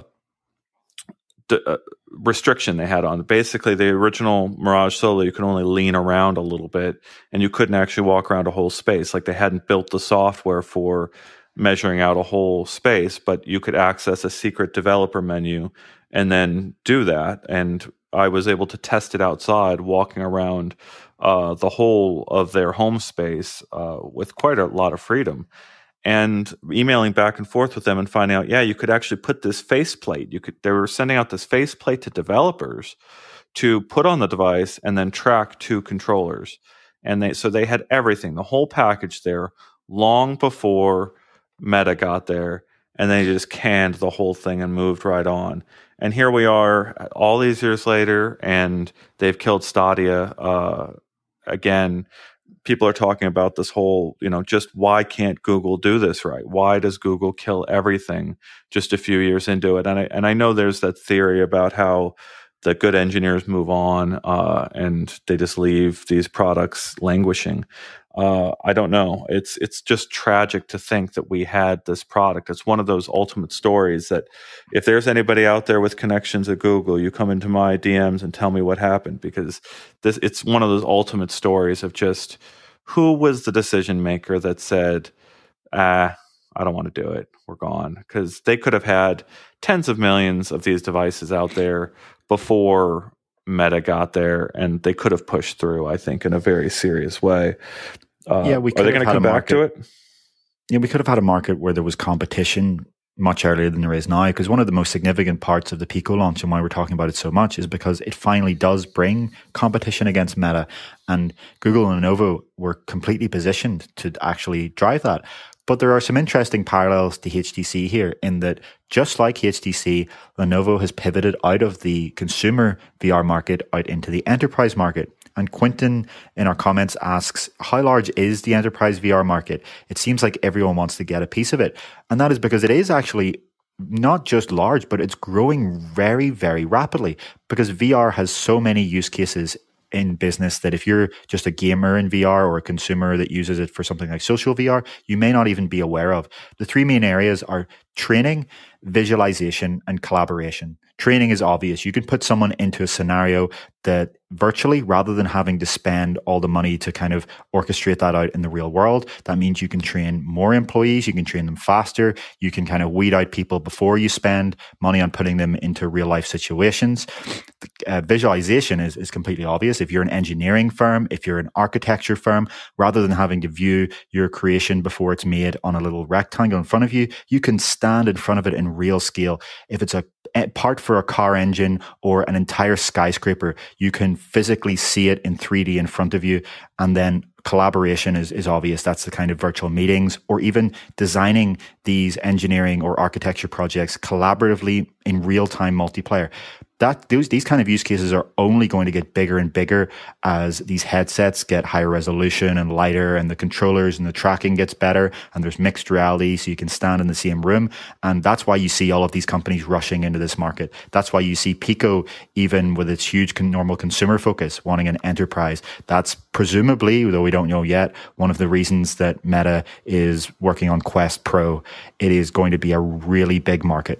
d- uh, restriction they had on. Basically, the original Mirage Solo, you could only lean around a little bit and you couldn't actually walk around a whole space. Like they hadn't built the software for measuring out a whole space, but you could access a secret developer menu and then do that. And I was able to test it outside, walking around uh, the whole of their home space uh, with quite a lot of freedom. and emailing back and forth with them and finding out, yeah, you could actually put this faceplate. You could. They were sending out this faceplate to developers to put on the device and then track two controllers. And they so they had everything, the whole package there, long before Meta got there, and they just canned the whole thing and moved right on. And here we are, all these years later, and they've killed Stadia uh, again. People are talking about this whole, you know, just why can't Google do this right? Why does Google kill everything just a few years into it? And I and I know there's that theory about how the good engineers move on uh, and they just leave these products languishing. Uh, I don't know. It's it's just tragic to think that we had this product. It's one of those ultimate stories that if there's anybody out there with connections at Google, you come into my D Ms and tell me what happened, because this it's one of those ultimate stories of just who was the decision maker that said, ah, I don't want to do it. We're gone. Because they could have had tens of millions of these devices out there before Meta got there, and they could have pushed through, I think, in a very serious way. Uh, yeah, we are they going to come back to it? Yeah, we could have had a market where there was competition much earlier than there is now, because one of the most significant parts of the Pico launch and why we're talking about it so much is because it finally does bring competition against Meta, and Google and Lenovo were completely positioned to actually drive that. But there are some interesting parallels to H T C here in that, just like H T C, Lenovo has pivoted out of the consumer V R market out into the enterprise market. And Quinton in our comments asks, how large is the enterprise V R market? It seems like everyone wants to get a piece of it. And that is because it is actually not just large, but it's growing very, very rapidly, because V R has so many use cases in business that if you're just a gamer in V R or a consumer that uses it for something like social V R, you may not even be aware of. The three main areas are training, visualization, and collaboration. Training is obvious. You can put someone into a scenario that virtually, rather than having to spend all the money to kind of orchestrate that out in the real world. That means you can train more employees, you can train them faster, you can kind of weed out people before you spend money on putting them into real life situations. Uh, visualization is, is completely obvious. If you're an engineering firm, if you're an architecture firm, rather than having to view your creation before it's made on a little rectangle in front of you, you can stand in front of it in real scale. If it's a part for a car engine or an entire skyscraper, you can physically see it in three D in front of you. And then collaboration is, is obvious. That's the kind of virtual meetings, or even designing these engineering or architecture projects collaboratively in real-time multiplayer. That those these kind of use cases are only going to get bigger and bigger as these headsets get higher resolution and lighter, and the controllers and the tracking gets better, and there's mixed reality, so you can stand in the same room. And that's why you see all of these companies rushing into this market. That's why you see Pico, even with its huge con- normal consumer focus, wanting an enterprise. That's presumably, though we don't know yet, one of the reasons that Meta is working on Quest Pro. It is going to be a really big market.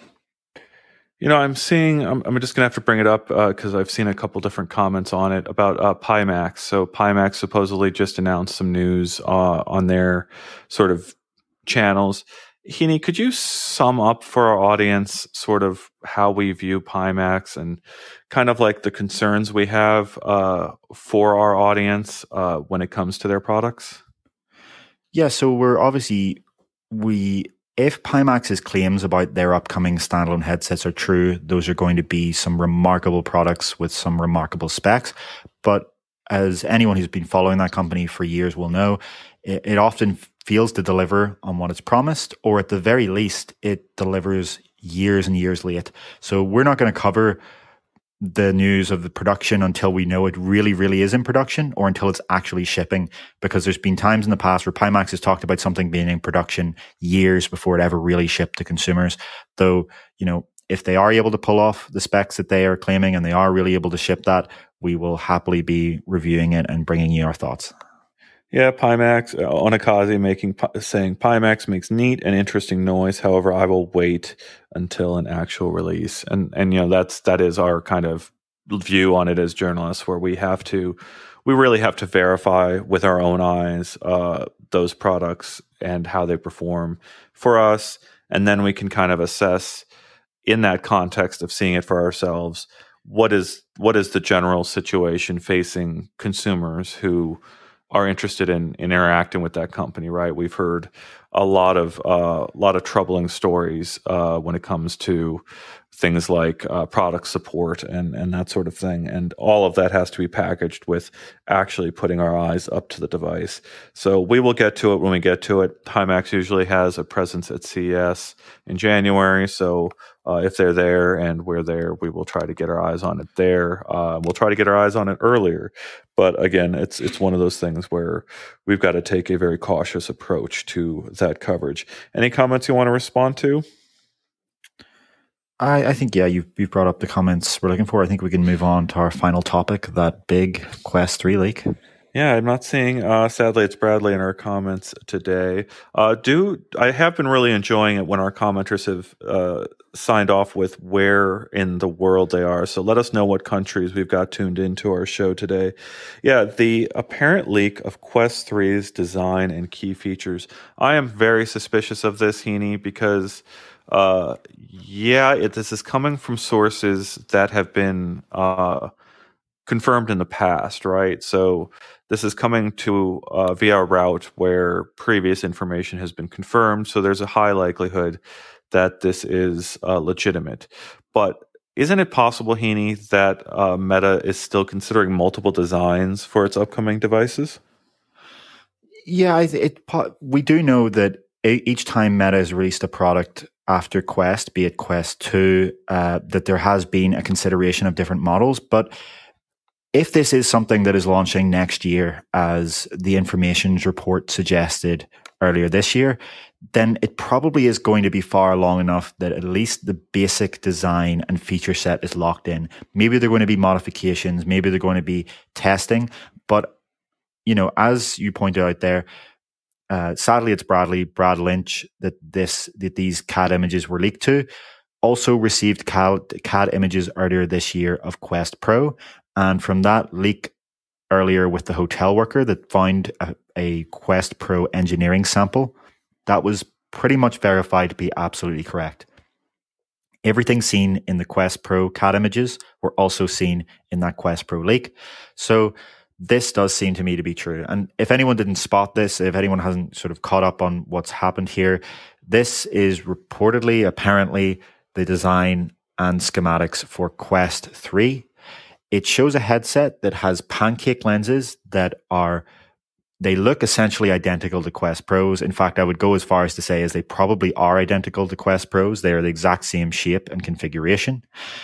You know, I'm seeing, I'm, I'm just going to have to bring it up because uh, I've seen a couple different comments on it about uh, Pimax. So Pimax supposedly just announced some news uh, on their sort of channels. Heaney, could you sum up for our audience sort of how we view Pimax and kind of like the concerns we have uh, for our audience uh, when it comes to their products? Yeah, so we're obviously, we... If Pimax's claims about their upcoming standalone headsets are true, those are going to be some remarkable products with some remarkable specs. But as anyone who's been following that company for years will know, it, it often fails to deliver on what it's promised, or at the very least, it delivers years and years late. So we're not going to cover the news of the production until we know it really, really is in production, or until it's actually shipping, because there's been times in the past where Pimax has talked about something being in production years before it ever really shipped to consumers. Though, you know, if they are able to pull off the specs that they are claiming and they are really able to ship that, we will happily be reviewing it and bringing you our thoughts. Yeah, Pimax, uh, Onakazi making saying Pimax makes neat and interesting noise. However, I will wait until an actual release, and and you know that's that is our kind of view on it as journalists, where we have to, we really have to verify with our own eyes uh, those products and how they perform for us, and then we can kind of assess in that context of seeing it for ourselves what is what is the general situation facing consumers who are interested in, in interacting with that company, right? We've heard a lot of uh, a lot of troubling stories uh, when it comes to things like uh, product support and and that sort of thing, and all of that has to be packaged with actually putting our eyes up to the device. So we will get to it when we get to it. Timex usually has a presence at C E S in January, so uh, if they're there and we're there, we will try to get our eyes on it there. Uh, we'll try to get our eyes on it earlier, but again, it's it's one of those things where we've got to take a very cautious approach to that coverage. Any comments you want to respond to? I, I think, yeah, you've, you've brought up the comments we're looking for. I think we can move on to our final topic, that big Quest three leak. Yeah, I'm not seeing, uh, sadly, it's Bradley in our comments today. Uh, do I have been really enjoying it when our commenters have uh, signed off with where in the world they are. So let us know what countries we've got tuned into our show today. Yeah, the apparent leak of Quest three's design and key features. I am very suspicious of this, Heaney, because... Uh, yeah, it, this is coming from sources that have been uh, confirmed in the past, right? So this is coming to uh, via a route where previous information has been confirmed. So there's a high likelihood that this is uh, legitimate. But isn't it possible, Heaney, that uh, Meta is still considering multiple designs for its upcoming devices? Yeah, it, it, we do know that each time Meta has released a product after Quest, be it Quest two, uh, that there has been a consideration of different models. But if this is something that is launching next year, as the Informations report suggested earlier this year, then it probably is going to be far long enough that at least the basic design and feature set is locked in. Maybe they're going to be modifications, maybe they're going to be testing. But, you know, as you pointed out there, Uh, sadly, it's Bradley, Brad Lynch, that this that these C A D images were leaked to. Also received C A D, C A D images earlier this year of Quest Pro, and from that leak earlier with the hotel worker that found a, a Quest Pro engineering sample, that was pretty much verified to be absolutely correct. Everything seen in the Quest Pro C A D images were also seen in that Quest Pro leak. So this does seem to me to be true. And if anyone didn't spot this, if anyone hasn't sort of caught up on what's happened here, this is reportedly, apparently, the design and schematics for Quest three. It shows a headset that has pancake lenses that are, they look essentially identical to Quest Pros. In fact, I would go as far as to say as they probably are identical to Quest Pros. They are the exact same shape and configuration.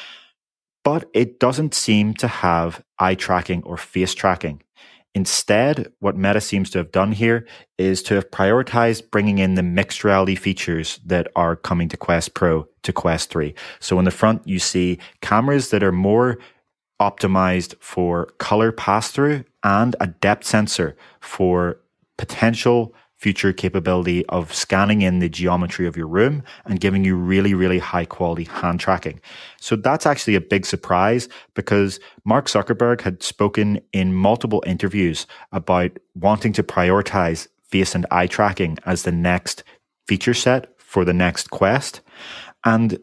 But it doesn't seem to have eye tracking or face tracking. Instead, what Meta seems to have done here is to have prioritized bringing in the mixed reality features that are coming to Quest Pro to Quest three. So in the front, you see cameras that are more optimized for color pass-through and a depth sensor for potential future capability of scanning in the geometry of your room and giving you really, really high quality hand tracking. So that's actually a big surprise, because Mark Zuckerberg had spoken in multiple interviews about wanting to prioritize face and eye tracking as the next feature set for the next Quest. And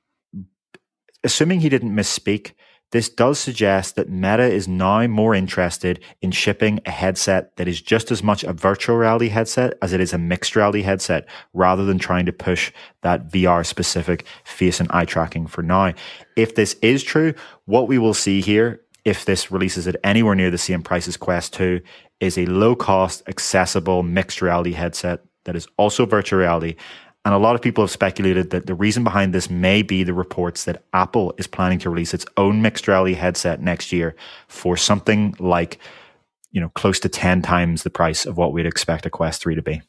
assuming he didn't misspeak, this does suggest that Meta is now more interested in shipping a headset that is just as much a virtual reality headset as it is a mixed reality headset, rather than trying to push that V R-specific face and eye tracking for now. If this is true, what we will see here, if this releases at anywhere near the same price as Quest two, is a low-cost, accessible mixed reality headset that is also virtual reality. And a lot of people have speculated that the reason behind this may be the reports that Apple is planning to release its own mixed reality headset next year for something like, you know, close to ten times the price of what we'd expect a Quest three to be.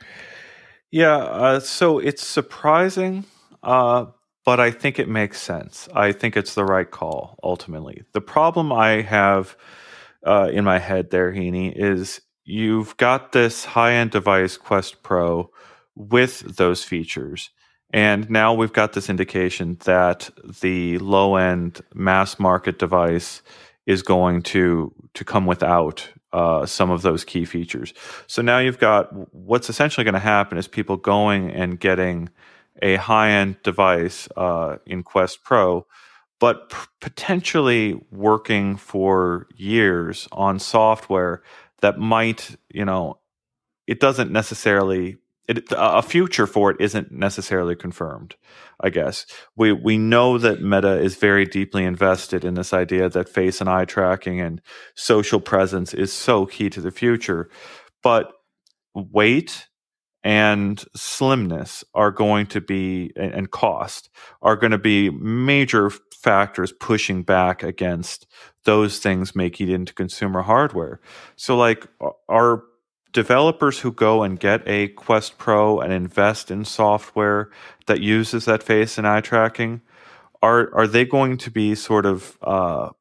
Yeah, uh, so it's surprising, uh, but I think it makes sense. I think it's the right call, ultimately. The problem I have uh, in my head there, Heaney, is you've got this high-end device, Quest Pro, with those features. And now we've got this indication that the low-end mass market device is going to, to come without uh, some of those key features. So now you've got, what's essentially going to happen is people going and getting a high-end device uh, in Quest Pro, but p- potentially working for years on software that might, you know, it doesn't necessarily it, a future for it isn't necessarily confirmed, I guess. We we know that Meta is very deeply invested in this idea that face and eye tracking and social presence is so key to the future. But weight and slimness are going to be, and cost, are going to be major factors pushing back against those things making it into consumer hardware. So, like, are developers who go and get a Quest Pro and invest in software that uses that face and eye tracking, are are they going to be sort of uh,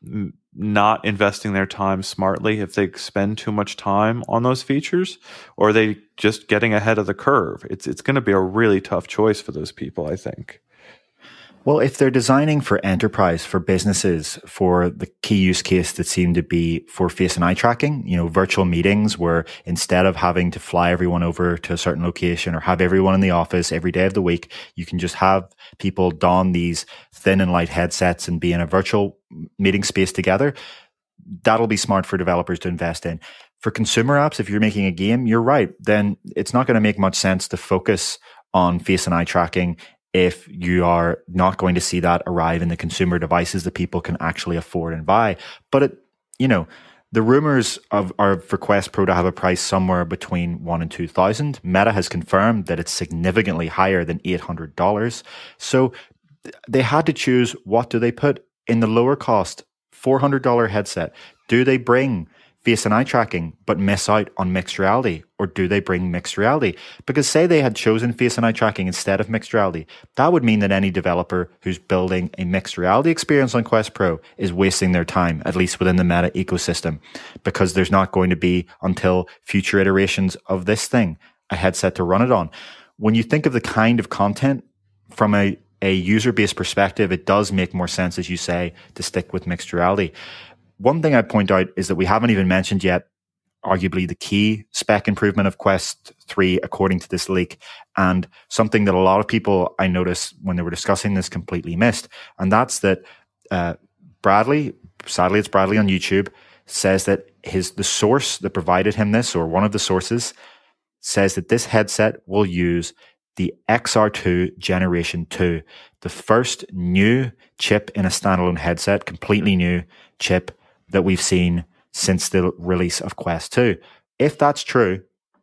not investing their time smartly if they spend too much time on those features, or are they just getting ahead of the curve? It's it's going to be a really tough choice for those people, I think. Well, if they're designing for enterprise, for businesses, for the key use case that seemed to be for face and eye tracking, you know, virtual meetings where instead of having to fly everyone over to a certain location or have everyone in the office every day of the week, you can just have people don these thin and light headsets and be in a virtual meeting space together. That'll be smart for developers to invest in. For consumer apps, if you're making a game, you're right. Then it's not going to make much sense to focus on face and eye tracking if you are not going to see that arrive in the consumer devices that people can actually afford and buy. But it, you know, the rumors of are for Quest Pro to have a price somewhere between one and two thousand. Meta has confirmed that it's significantly higher than eight hundred dollars. So they had to choose, what do they put in the lower cost four hundred dollars headset? Do they bring face and eye tracking but miss out on mixed reality, or do they bring mixed reality? Because say they had chosen face and eye tracking instead of mixed reality, that would mean that any developer who's building a mixed reality experience on Quest Pro is wasting their time, at least within the Meta ecosystem, because there's not going to be, until future iterations of this thing, a headset to run it on. When you think of the kind of content from a, a user-based perspective, it does make more sense, as you say, to stick with mixed reality. One thing I'd point out is that we haven't even mentioned yet, arguably the key spec improvement of Quest three, according to this leak, and something that a lot of people I noticed when they were discussing this completely missed, and that's that uh, Bradley, sadly it's Bradley on YouTube, says that his the source that provided him this, or one of the sources, says that this headset will use the X R two Generation two, the first new chip in a standalone headset, completely new chip that we've seen since the release of Quest two. If that's true,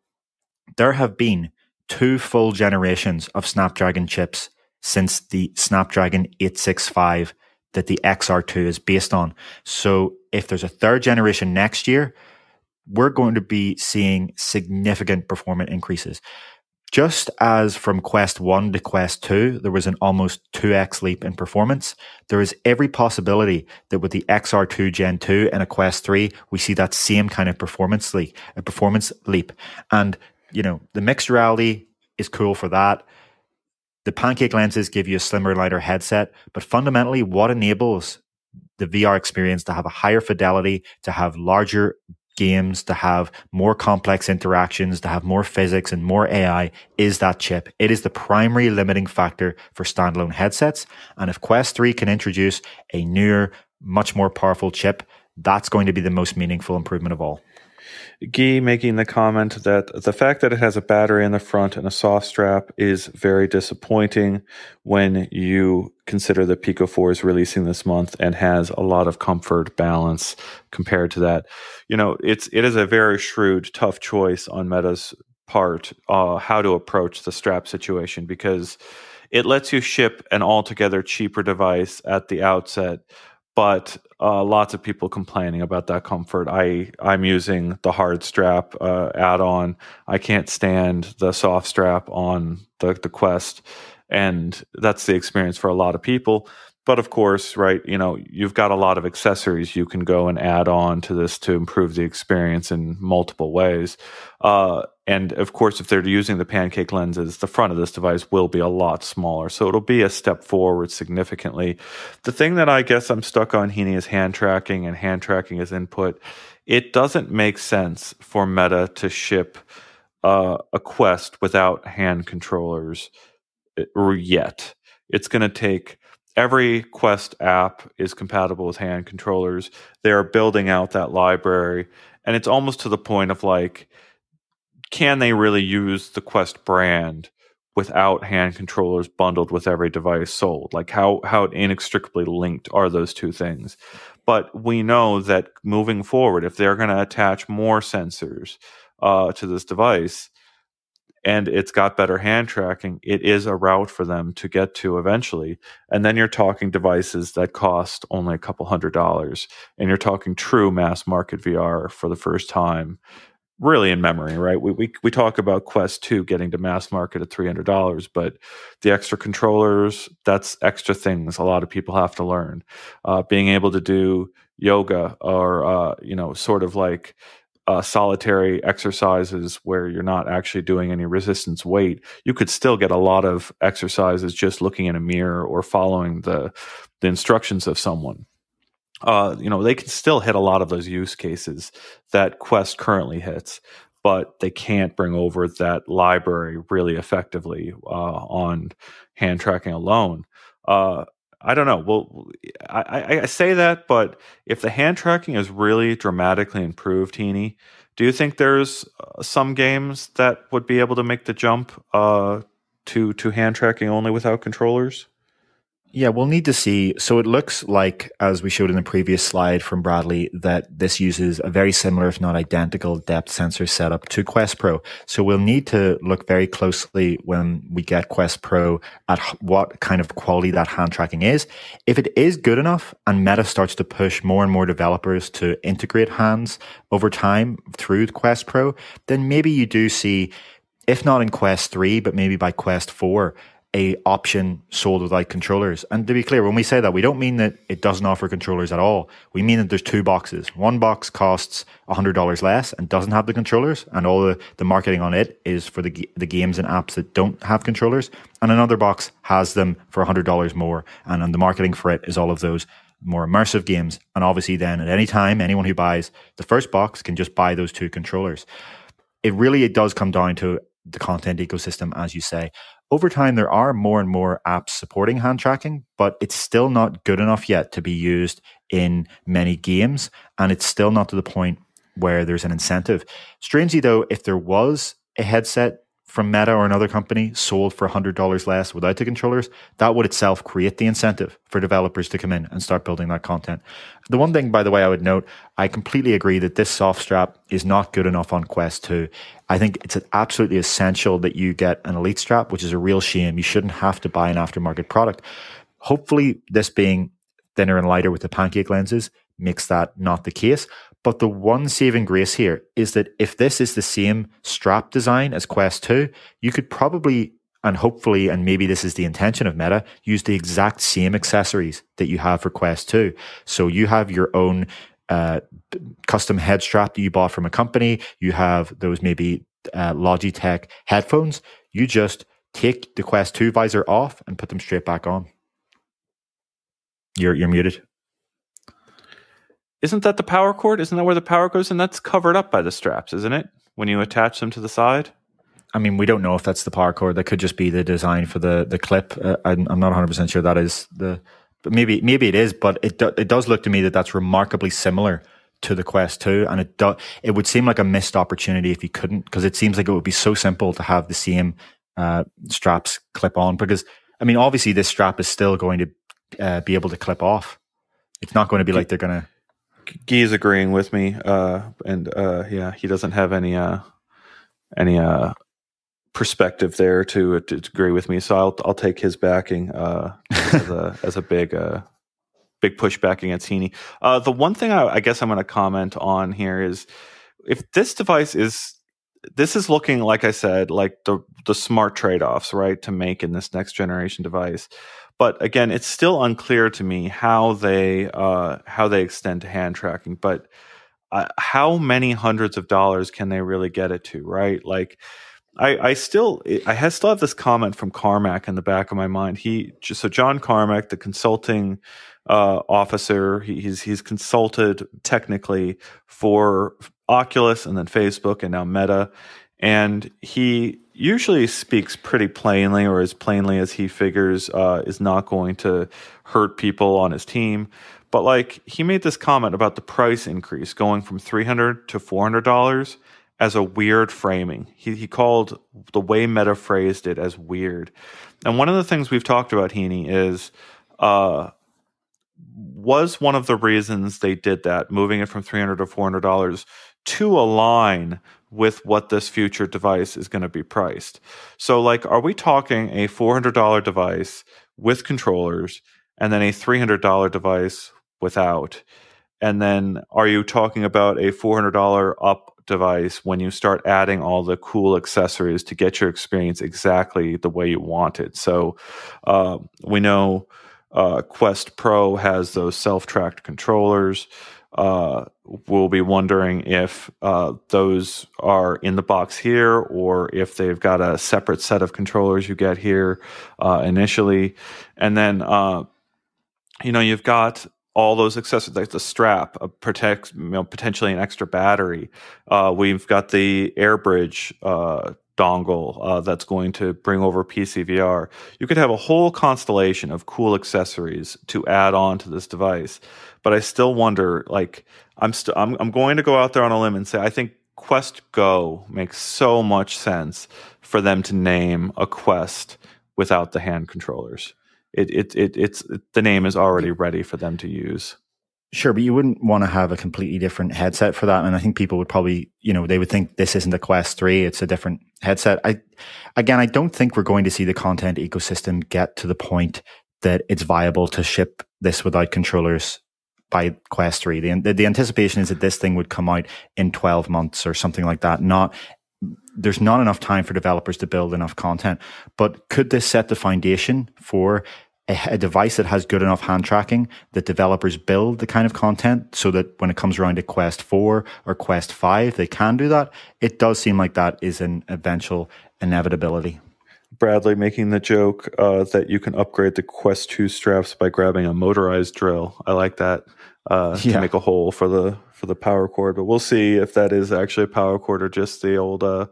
there have been two full generations of Snapdragon chips since the Snapdragon eight sixty-five that the X R two is based on. So if there's a third generation next year, we're going to be seeing significant performance increases. Just as from Quest one to Quest two, there was an almost two x leap in performance, there is every possibility that with the X R two Gen two and a Quest three, we see that same kind of performance leap, a performance leap. And, you know, the mixed reality is cool for that. The pancake lenses give you a slimmer, lighter headset, but fundamentally what enables the V R experience to have a higher fidelity, to have larger games, to have more complex interactions, to have more physics and more A I is that chip. It is the primary limiting factor for standalone headsets. And if Quest three can introduce a newer, much more powerful chip, that's going to be the most meaningful improvement of all. Guy making the comment that the fact that it has a battery in the front and a soft strap is very disappointing when you consider that Pico four is releasing this month and has a lot of comfort balance compared to that. You know, it's it is a very shrewd, tough choice on Meta's part, uh, how to approach the strap situation, because it lets you ship an altogether cheaper device at the outset, but uh, lots of people complaining about that comfort. I, I'm using the hard strap uh, add-on. I can't stand the soft strap on the, the Quest, and that's the experience for a lot of people. But of course, right, you know, you've got a lot of accessories you can go and add on to this to improve the experience in multiple ways. Uh, and of course, if they're using the pancake lenses, the front of this device will be a lot smaller. So it'll be a step forward significantly. The thing that I guess I'm stuck on, Heaney, is hand tracking and hand tracking as input. It doesn't make sense for Meta to ship uh, a Quest without hand controllers yet. It's going to take... Every Quest app is compatible with hand controllers. They are building out that library. And it's almost to the point of like, can they really use the Quest brand without hand controllers bundled with every device sold? Like how, how inextricably linked are those two things? But we know that moving forward, if they're going to attach more sensors uh, to this device and it's got better hand tracking, it is a route for them to get to eventually. And then you're talking devices that cost only a couple hundred dollars, and you're talking true mass market V R for the first time. Really in memory, right? We, we we talk about Quest two getting to mass market at three hundred dollars, but the extra controllers, that's extra things a lot of people have to learn. Uh, being able to do yoga or, uh, you know, sort of like uh, solitary exercises where you're not actually doing any resistance weight, you could still get a lot of exercises just looking in a mirror or following the the instructions of someone. Uh, you know, they can still hit a lot of those use cases that Quest currently hits, but they can't bring over that library really effectively uh, on hand tracking alone. Uh, I don't know. Well, I, I say that, but if the hand tracking is really dramatically improved, Heaney, do you think there's some games that would be able to make the jump uh, to to hand tracking only without controllers? Yeah, we'll need to see. So it looks like, as we showed in the previous slide from Bradley, that this uses a very similar, if not identical, depth sensor setup to Quest Pro. So we'll need to look very closely when we get Quest Pro at what kind of quality that hand tracking is. If it is good enough and Meta starts to push more and more developers to integrate hands over time through Quest Pro, then maybe you do see, if not in Quest three, but maybe by Quest four, a option sold without controllers. And to be clear, when we say that, we don't mean that it doesn't offer controllers at all. We mean that there's two boxes. One box costs one hundred dollars less and doesn't have the controllers, and all the, the marketing on it is for the the games and apps that don't have controllers. And another box has them for one hundred dollars more, and, and the marketing for it is all of those more immersive games. And obviously then at any time, anyone who buys the first box can just buy those two controllers. It really, it does come down to the content ecosystem, as you say. Over time, there are more and more apps supporting hand tracking, but it's still not good enough yet to be used in many games, and it's still not to the point where there's an incentive. Strangely, though, if there was a headset from Meta or another company sold for one hundred dollars less without the controllers, that would itself create the incentive for developers to come in and start building that content. The one thing, by the way, I would note, I completely agree that this soft strap is not good enough on Quest two. I think it's absolutely essential that you get an Elite strap, which is a real shame. You shouldn't have to buy an aftermarket product. Hopefully, this being thinner and lighter with the pancake lenses makes that not the case. But the one saving grace here is that if this is the same strap design as Quest two, you could probably, and hopefully, and maybe this is the intention of Meta, use the exact same accessories that you have for Quest two. So you have your own uh, custom head strap that you bought from a company. You have those maybe uh, Logitech headphones. You just take the Quest two visor off and put them straight back on. You're you're muted. Isn't that the power cord? Isn't that where the power goes? And that's covered up by the straps, isn't it? When you attach them to the side? I mean, we don't know if that's the power cord. That could just be the design for the, the clip. Uh, I'm, I'm not one hundred percent sure that is the... But maybe maybe it is, but it do, it does look to me that that's remarkably similar to the Quest two. And it do, it would seem like a missed opportunity if you couldn't, because it seems like it would be so simple to have the same uh, straps clip on. Because, I mean, obviously this strap is still going to uh, be able to clip off. It's not going to be like they're going to... Guy's agreeing with me, uh, and uh, yeah, he doesn't have any uh, any uh, perspective there to, to agree with me. So I'll I'll take his backing uh, as a as a big uh, big pushback against Heaney. Uh, the one thing I, I guess I'm going to comment on here is if this device is this is looking, like I said, like the the smart trade-offs, right, to make in this next generation device. But again, it's still unclear to me how they uh, how they extend to hand tracking. But uh, how many hundreds of dollars can they really get it to? Right? Like, I, I still I have, still have this comment from Carmack in the back of my mind. He so John Carmack, the consulting uh, officer, he, he's he's consulted technically for Oculus and then Facebook and now Meta, and he usually speaks pretty plainly, or as plainly as he figures uh, is not going to hurt people on his team. But like he made this comment about the price increase going from three hundred dollars to four hundred dollars as a weird framing. He he called the way Meta phrased it as weird. And one of the things we've talked about, Heaney, is uh, was one of the reasons they did that, moving it from three hundred dollars to four hundred dollars, to align with what this future device is going to be priced. So, like, are we talking a four hundred dollars device with controllers and then a three hundred dollars device without? And then are you talking about a four hundred dollars up device when you start adding all the cool accessories to get your experience exactly the way you want it? So uh, we know uh, Quest Pro has those self-tracked controllers. Uh, we'll be wondering if uh, those are in the box here or if they've got a separate set of controllers you get here uh, initially. And then, uh, you know, you've got all those accessories, like the strap, uh, protects, you know, potentially an extra battery. Uh, we've got the AirBridge uh, dongle uh, that's going to bring over P C V R. You could have a whole constellation of cool accessories to add on to this device. But I still wonder, like, I'm still, I'm, I'm going to go out there on a limb and say, I think Quest Go makes so much sense for them to name a Quest without the hand controllers. It, it, it, it's it, the name is already ready for them to use. Sure, but you wouldn't want to have a completely different headset for that. And I think people would probably, you know, they would think this isn't a Quest three, it's a different headset. I, again, I don't think we're going to see the content ecosystem get to the point that it's viable to ship this without controllers by Quest three. The, the, the anticipation is that this thing would come out in twelve months or something like that. Not, there's not enough time for developers to build enough content. But could this set the foundation for a, a device that has good enough hand tracking that developers build the kind of content so that when it comes around to Quest four or Quest five, they can do that? It does seem like that is an eventual inevitability. Bradley making the joke uh, that you can upgrade the Quest two straps by grabbing a motorized drill. I like that uh, yeah. to make a hole for the for the power cord. But we'll see if that is actually a power cord or just the old uh,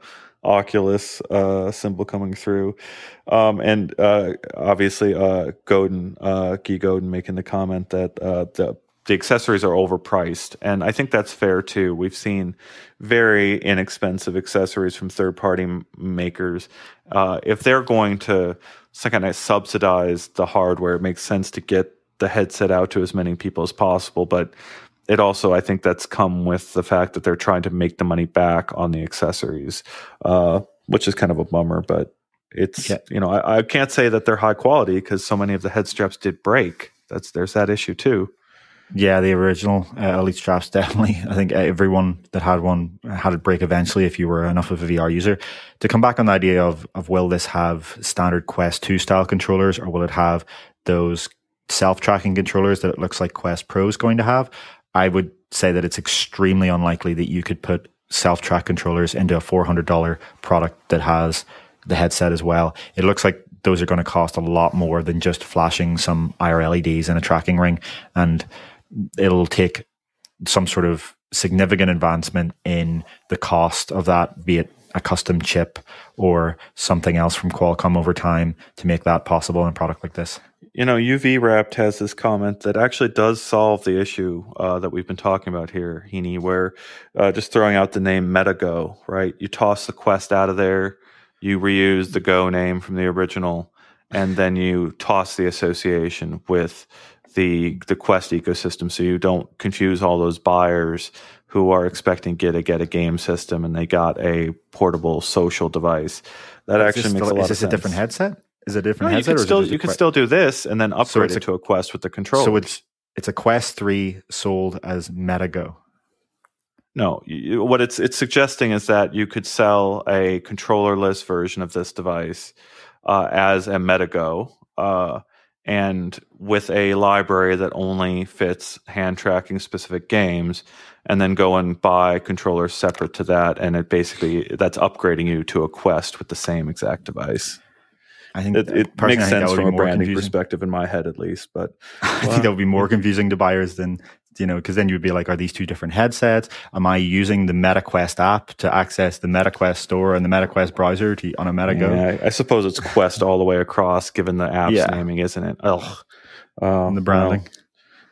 Oculus uh, symbol coming through. Um, and uh, obviously, uh, Godin, uh, Guy Godin making the comment that uh, the the accessories are overpriced. And I think that's fair too. We've seen very inexpensive accessories from third-party m- makers. Uh, if they're going to kind of subsidize the hardware, it makes sense to get the headset out to as many people as possible. But it also, I think that's come with the fact that they're trying to make the money back on the accessories, uh, which is kind of a bummer. But it's, yeah. you know, I, I can't say that they're high quality because so many of the head straps did break. That's There's that issue too. Yeah, the original uh, Elite straps, definitely. I think everyone that had one had it break eventually if you were enough of a V R user. To come back on the idea of, of will this have standard Quest two style controllers or will it have those self-tracking controllers that it looks like Quest Pro is going to have? I would say that it's extremely unlikely that you could put self-track controllers into a four hundred dollars product that has the headset as well. It looks like those are going to cost a lot more than just flashing some I R L E Ds in a tracking ring, and it'll take some sort of significant advancement in the cost of that, be it a custom chip or something else from Qualcomm over time to make that possible in a product like this. You know, U V Wrapped has this comment that actually does solve the issue uh, that we've been talking about here, Heaney, where uh, just throwing out the name MetaGo, right? You toss the Quest out of there, you reuse the Go name from the original, and then you toss the association with the the Quest ecosystem, so you don't confuse all those buyers who are expecting get a get a game system and they got a portable social device. That is actually makes still, a lot is of sense. Is this a different headset? Is it a different no, headset? You can, or still, is it you can que- still do this and then upgrade so it a, to a Quest with the controller. So it's it's a Quest three sold as MetaGo. No, you, what it's it's suggesting is that you could sell a controllerless version of this device uh, as a MetaGo. Uh, and with a library that only fits hand tracking specific games, and then go and buy controllers separate to that, and it basically that's upgrading you to a Quest with the same exact device. I think it, it makes sense from a branding confusing. perspective in my head, at least. But well, I think that would be more confusing to buyers than, you know, because then you would be like, are these two different headsets? Am I using the MetaQuest app to access the MetaQuest store and the MetaQuest browser to, on a MetaGo? Yeah, I suppose it's Quest all the way across, given the app's yeah. naming, isn't it? Ugh. Um, and the branding. Well,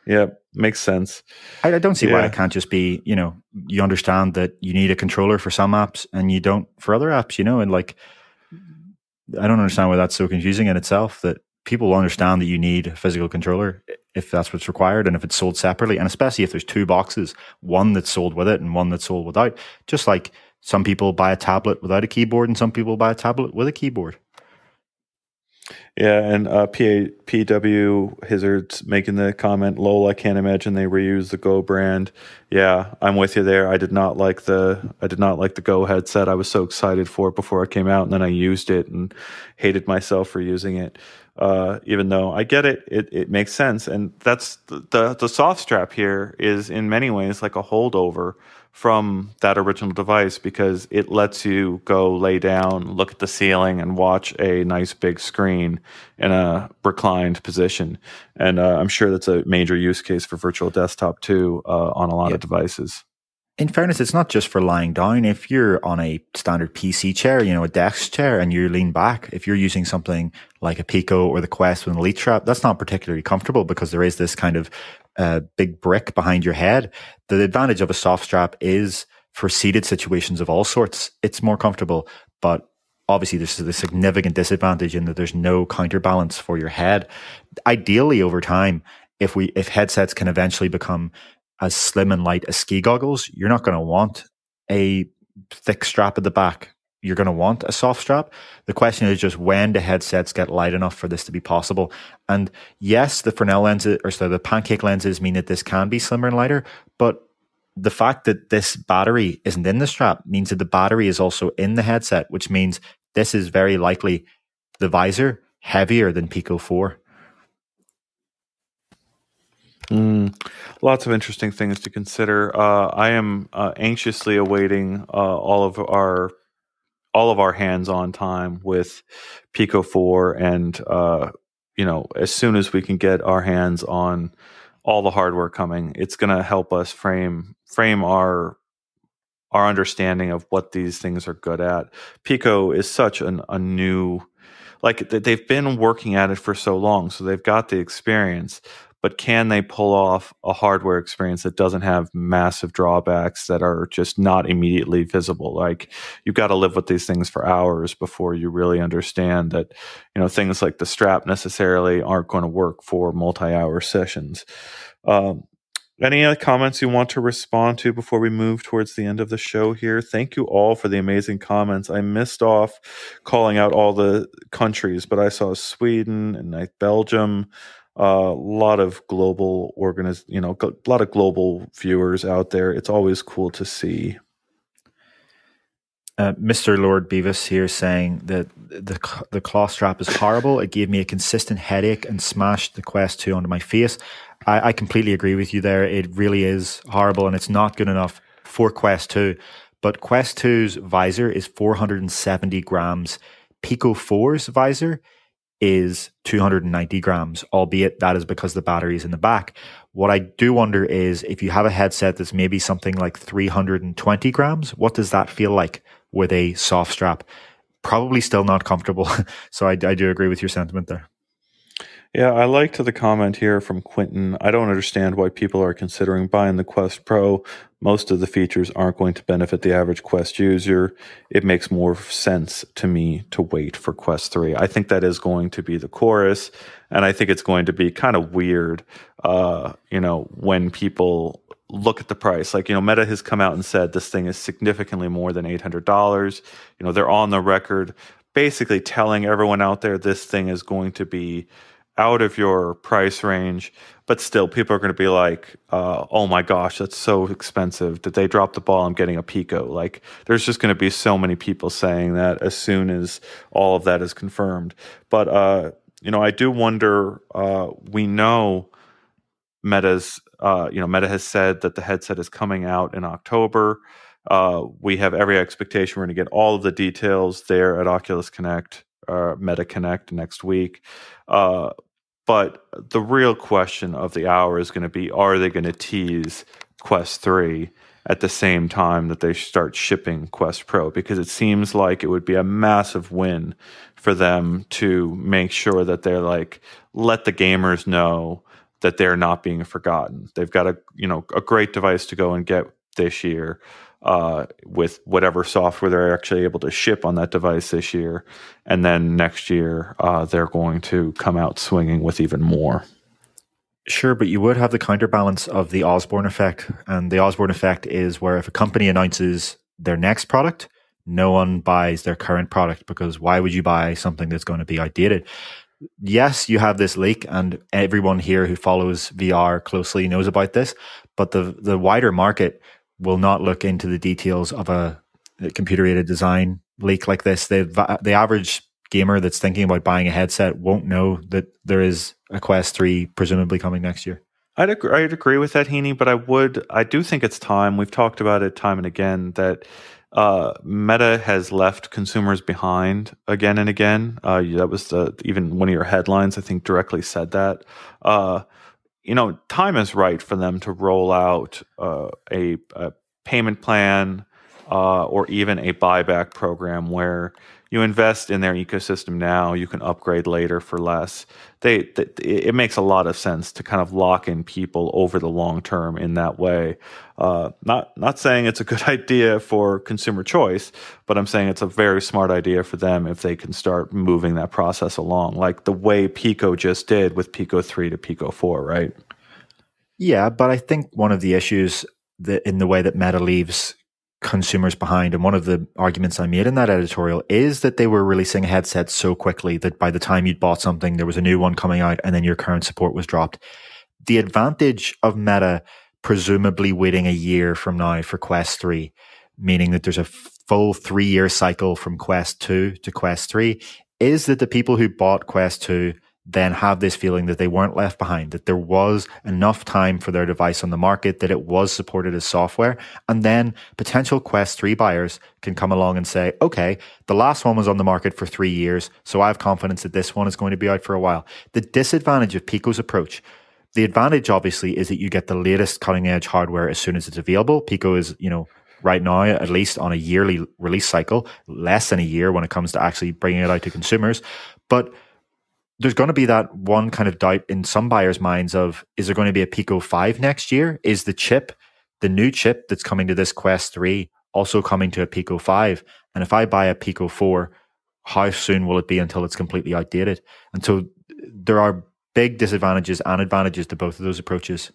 Yeah, makes sense. I, I don't see yeah. why it can't just be, you know, you understand that you need a controller for some apps and you don't for other apps, you know, and like, I don't understand why that's so confusing in itself, that people understand that you need a physical controller if that's what's required and if it's sold separately. And especially if there's two boxes, one that's sold with it and one that's sold without. Just like some people buy a tablet without a keyboard and some people buy a tablet with a keyboard. Yeah, and uh, P A, P W Hazard's making the comment, lol, I can't imagine they reuse the Go brand. Yeah, I'm with you there. I did not like the I did not like the Go headset. I was so excited for it before it came out, and then I used it and hated myself for using it. Uh, even though I get it, it, it makes sense. And that's the, the the soft strap here is in many ways like a holdover from that original device, because it lets you go lay down, look at the ceiling, and watch a nice big screen in a reclined position. And uh, I'm sure that's a major use case for virtual desktop too uh, on a lot yeah. of devices. In fairness, it's not just for lying down. If you're on a standard P C chair, you know, a desk chair, and you lean back, if you're using something like a Pico or the Quest with an Elite strap, that's not particularly comfortable because there is this kind of uh, big brick behind your head. The advantage of a soft strap is for seated situations of all sorts, it's more comfortable. But obviously, there's a significant disadvantage in that there's no counterbalance for your head. Ideally, over time, if we if headsets can eventually become as slim and light as ski goggles, you're not going to want a thick strap at the back. You're going to want a soft strap. The question is just when the headsets get light enough for this to be possible. And yes, the Fresnel lenses, or so the pancake lenses mean that this can be slimmer and lighter, but the fact that this battery isn't in the strap means that the battery is also in the headset, which means this is very likely the visor heavier than Pico four. Mm, lots of interesting things to consider. Uh, I am uh, anxiously awaiting uh, all of our all of our hands-on time with Pico four, and uh, you know, as soon as we can get our hands on all the hardware coming, it's going to help us frame frame our our understanding of what these things are good at. Pico is such an, a new, like they've been working at it for so long, so they've got the experience. But can they pull off a hardware experience that doesn't have massive drawbacks that are just not immediately visible? Like, you've got to live with these things for hours before you really understand that, you know, things like the strap necessarily aren't going to work for multi-hour sessions. Um, any other comments you want to respond to before we move towards the end of the show here? Thank you all for the amazing comments. I missed off calling out all the countries, but I saw Sweden and like Belgium. A uh, lot of global organiz- you know, a lot of global viewers out there. It's always cool to see. Uh, Mister Lord Beavis here saying that the the cloth strap is horrible. It gave me a consistent headache and smashed the Quest two onto my face. I, I completely agree with you there. It really is horrible, and it's not good enough for Quest two. But Quest two's visor is four hundred seventy grams. Pico four's visor is two hundred ninety grams, albeit that is because the battery is in the back. What I do wonder is if you have a headset that's maybe something like three hundred twenty grams, what does that feel like with a soft strap? Probably still not comfortable. So I, I do agree with your sentiment there. Yeah, I liked the comment here from Quentin. I don't understand why people are considering buying the Quest Pro. Most of the features aren't going to benefit the average Quest user. It makes more sense to me to wait for Quest three. I think that is going to be the chorus, and I think it's going to be kind of weird, uh, you know, when people look at the price. Like, you know, Meta has come out and said this thing is significantly more than eight hundred dollars. You know, they're on the record basically telling everyone out there this thing is going to be out of your price range, but still people are going to be like, uh, oh my gosh, that's so expensive. Did they drop the ball? I'm getting a Pico. Like, there's just going to be so many people saying that as soon as all of that is confirmed. But, uh, you know, I do wonder, uh, we know Meta's, uh, you know, Meta has said that the headset is coming out in October. Uh, we have every expectation we're going to get all of the details there at Oculus Connect, uh, Meta Connect next week. Uh, But the real question of the hour is going to be, are they going to tease Quest three at the same time that they start shipping Quest Pro? Because it seems like it would be a massive win for them to make sure that they're like, let the gamers know that they're not being forgotten. They've got a you know a great device to go and get this year uh, with whatever software they're actually able to ship on that device this year, and then next year uh, they're going to come out swinging with even more. Sure, but you would have the counterbalance of the Osborne effect, and the Osborne effect is where if a company announces their next product, no one buys their current product, because why would you buy something that's going to be outdated? Yes, you have this leak, and everyone here who follows V R closely knows about this, but the the wider market will not look into the details of a, a computer-aided design leak like this. The, the average gamer that's thinking about buying a headset won't know that there is a Quest three presumably coming next year. I'd agree, I'd agree with that, Heaney, but I would, I do think it's time. We've talked about it time and again that uh, Meta has left consumers behind again and again. Uh, that was the, even one of your headlines, I think, directly said that. Uh, you know, time is right for them to roll out uh, a, a payment plan uh, or even a buyback program where you invest in their ecosystem now, you can upgrade later for less. They, they, it makes a lot of sense to kind of lock in people over the long term in that way. Uh, not not saying it's a good idea for consumer choice, but I'm saying it's a very smart idea for them if they can start moving that process along, like the way Pico just did with Pico three to Pico four, right? Yeah, but I think one of the issues that in the way that Meta leaves consumers behind, and one of the arguments I made in that editorial is that they were releasing headsets so quickly that by the time you'd bought something, there was a new one coming out and then your current support was dropped. The advantage of Meta presumably waiting a year from now for Quest three, meaning that there's a full three-year cycle from Quest two to Quest three, is that the people who bought Quest two then have this feeling that they weren't left behind, that there was enough time for their device on the market, that it was supported as software. And then potential Quest three buyers can come along and say, okay, the last one was on the market for three years, so I have confidence that this one is going to be out for a while. The disadvantage of Pico's approach, the advantage obviously is that you get the latest cutting edge hardware as soon as it's available. Pico is, you know, right now, at least on a yearly release cycle, less than a year when it comes to actually bringing it out to consumers. But there's going to be that one kind of doubt in some buyers' minds of, is there going to be a Pico five next year? Is the chip, the new chip that's coming to this Quest three, also coming to a Pico five? And if I buy a Pico four, how soon will it be until it's completely outdated? And so there are big disadvantages and advantages to both of those approaches.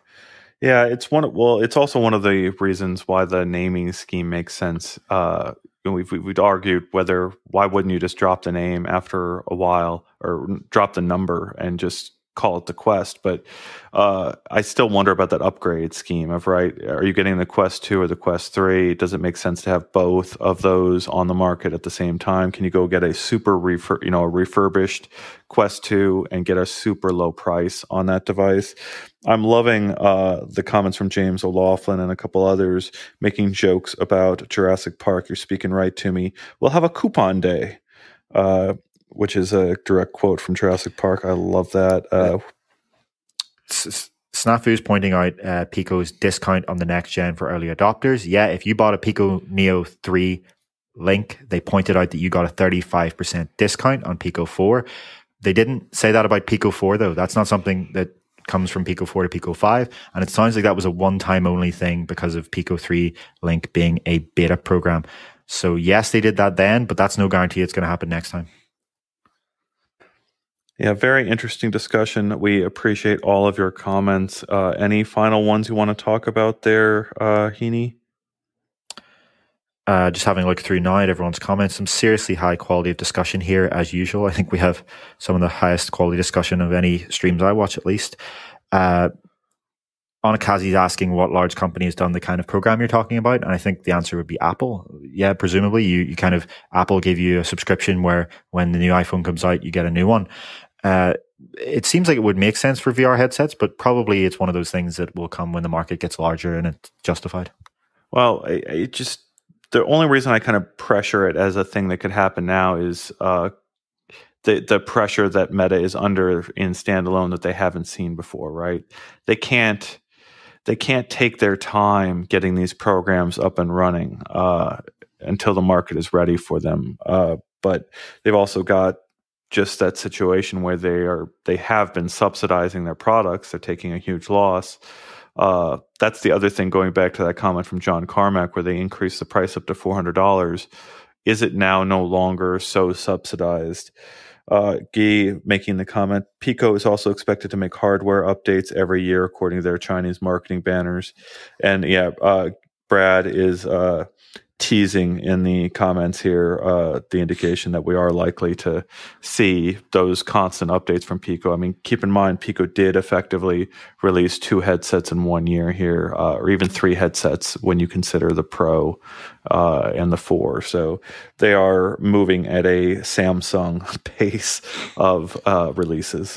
Yeah, it's one. Well, it's also one of the reasons why the naming scheme makes sense. Uh, We've we've argued whether why wouldn't you just drop the name after a while or drop the number and just call it the Quest? But uh, I still wonder about that upgrade scheme of, right, are you getting the Quest two or the Quest three? Does it make sense to have both of those on the market at the same time? Can you go get a super refur- you know a refurbished Quest two and get a super low price on that device? I'm loving uh, the comments from James O'Loughlin and a couple others making jokes about Jurassic Park. You're speaking right to me. We'll have a coupon day, uh, which is a direct quote from Jurassic Park. I love that. Uh, Snafu's pointing out uh, Pico's discount on the next gen for early adopters. Yeah, if you bought a Pico Neo three Link, they pointed out that you got a thirty-five percent discount on Pico four. They didn't say that about Pico four, though. That's not something that comes from Pico four to Pico five, and it sounds like that was a one-time only thing because of Pico three Link being a beta program. So yes, they did that then, but that's no guarantee it's going to happen next time. Yeah, very interesting discussion. We appreciate all of your comments. Uh, any final ones you want to talk about there, uh, Heaney? Uh, just having a look through now at everyone's comments, some seriously high quality of discussion here as usual. I think we have some of the highest quality discussion of any streams I watch, at least. Uh, Onakazi's asking what large company has done the kind of program you're talking about, and I think the answer would be Apple. Yeah, presumably you, you kind of, Apple gave you a subscription where when the new iPhone comes out, you get a new one. Uh, it seems like it would make sense for V R headsets, but probably it's one of those things that will come when the market gets larger and it's justified. Well, I, I just, the only reason I kind of pressure it as a thing that could happen now is uh, the the pressure that Meta is under in standalone that they haven't seen before, right? They can't they can't take their time getting these programs up and running uh, until the market is ready for them. Uh, but they've also got just that situation where they are they have been subsidizing their products. They're taking a huge loss. Uh, that's the other thing, going back to that comment from John Carmack, where they increased the price up to four hundred dollars. Is it now no longer so subsidized? Uh, Guy making the comment, Pico is also expected to make hardware updates every year according to their Chinese marketing banners. And yeah, uh, Brad is uh, teasing in the comments here uh, the indication that we are likely to see those constant updates from Pico. I mean, keep in mind, Pico did effectively release two headsets in one year here, uh, or even three headsets when you consider the Pro uh, and the four. So they are moving at a Samsung pace of uh, releases.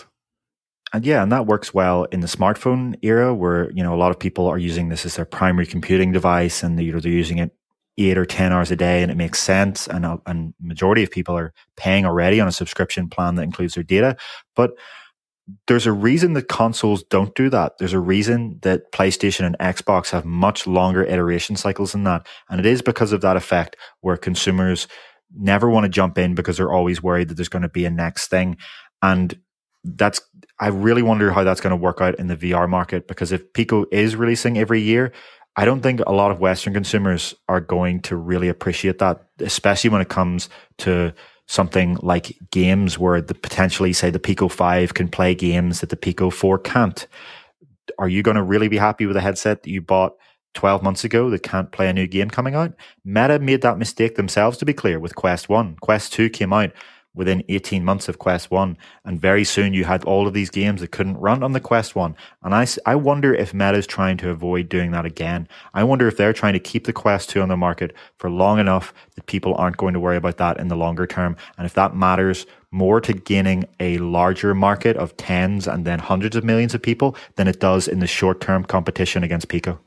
And yeah, and that works well in the smartphone era, where, you know, a lot of people are using this as their primary computing device, and you know, they're using it eight or ten hours a day, and it makes sense. And a and majority of people are paying already on a subscription plan that includes their data. But there's a reason that consoles don't do that. There's a reason that PlayStation and Xbox have much longer iteration cycles than that. And it is because of that effect where consumers never want to jump in because they're always worried that there's going to be a next thing. And that's, I really wonder how that's going to work out in the V R market, because if Pico is releasing every year, I don't think a lot of Western consumers are going to really appreciate that, especially when it comes to something like games, where the potentially, say, the Pico five can play games that the Pico four can't. Are you going to really be happy with a headset that you bought twelve months ago that can't play a new game coming out? Meta made that mistake themselves, to be clear, with Quest one. Quest two came out within eighteen months of Quest one, and very soon you had all of these games that couldn't run on the Quest one. And I, I wonder if Meta is trying to avoid doing that again. I wonder if they're trying to keep the Quest two on the market for long enough that people aren't going to worry about that in the longer term. And if that matters more to gaining a larger market of tens and then hundreds of millions of people than it does in the short-term competition against Pico.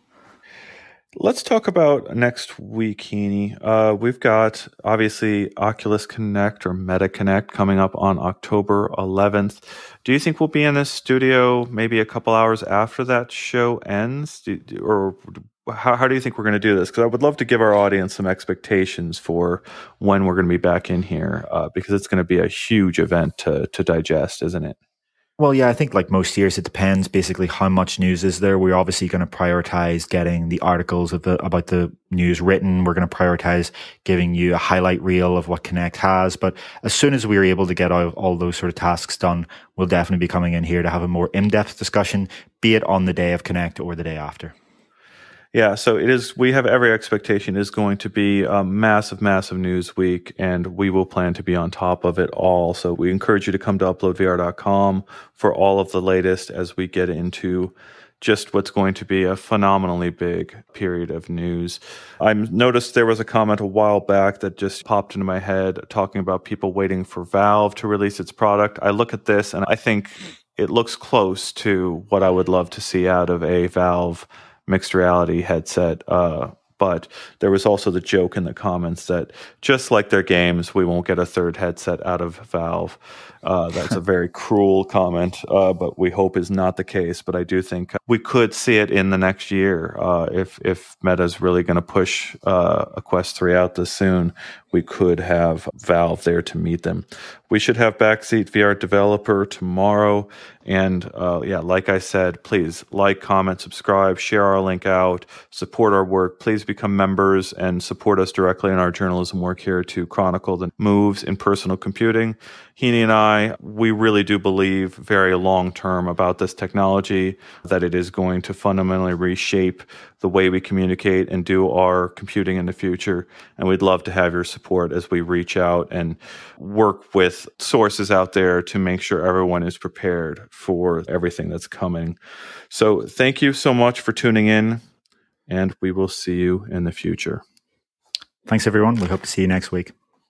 Let's talk about next week, Heaney. Uh, we've got, obviously, Oculus Connect or Meta Connect coming up on October eleventh. Do you think we'll be in this studio maybe a couple hours after that show ends? Do, do, or how, how do you think we're going to do this? Because I would love to give our audience some expectations for when we're going to be back in here, uh, because it's going to be a huge event to, to digest, isn't it? Well, yeah, I think like most years, it depends basically how much news is there. We're obviously going to prioritize getting the articles of the, about the news written. We're going to prioritize giving you a highlight reel of what Connect has. But as soon as we're able to get all, all those sort of tasks done, we'll definitely be coming in here to have a more in-depth discussion, be it on the day of Connect or the day after. Yeah, so it is. We have every expectation it is going to be a massive, massive news week, and we will plan to be on top of it all. So we encourage you to come to upload V R dot com for all of the latest as we get into just what's going to be a phenomenally big period of news. I noticed there was a comment a while back that just popped into my head talking about people waiting for Valve to release its product. I look at this and I think it looks close to what I would love to see out of a Valve mixed reality headset. Uh, but there was also the joke in the comments that just like their games, we won't get a third headset out of Valve. Uh, that's a very cruel comment, uh, but we hope is not the case. But I do think we could see it in the next year. Uh, if, if Meta's really going to push uh, a Quest three out this soon, we could have Valve there to meet them. We should have Backseat V R Developer tomorrow. And uh, yeah, like I said, please like, comment, subscribe, share our link out, support our work. Please become members and support us directly in our journalism work here to chronicle the moves in personal computing. Heaney and I, we really do believe very long term about this technology, that it is going to fundamentally reshape the way we communicate and do our computing in the future. And we'd love to have your support as we reach out and work with sources out there to make sure everyone is prepared for everything that's coming. So thank you so much for tuning in, and we will see you in the future. Thanks, everyone. We hope to see you next week.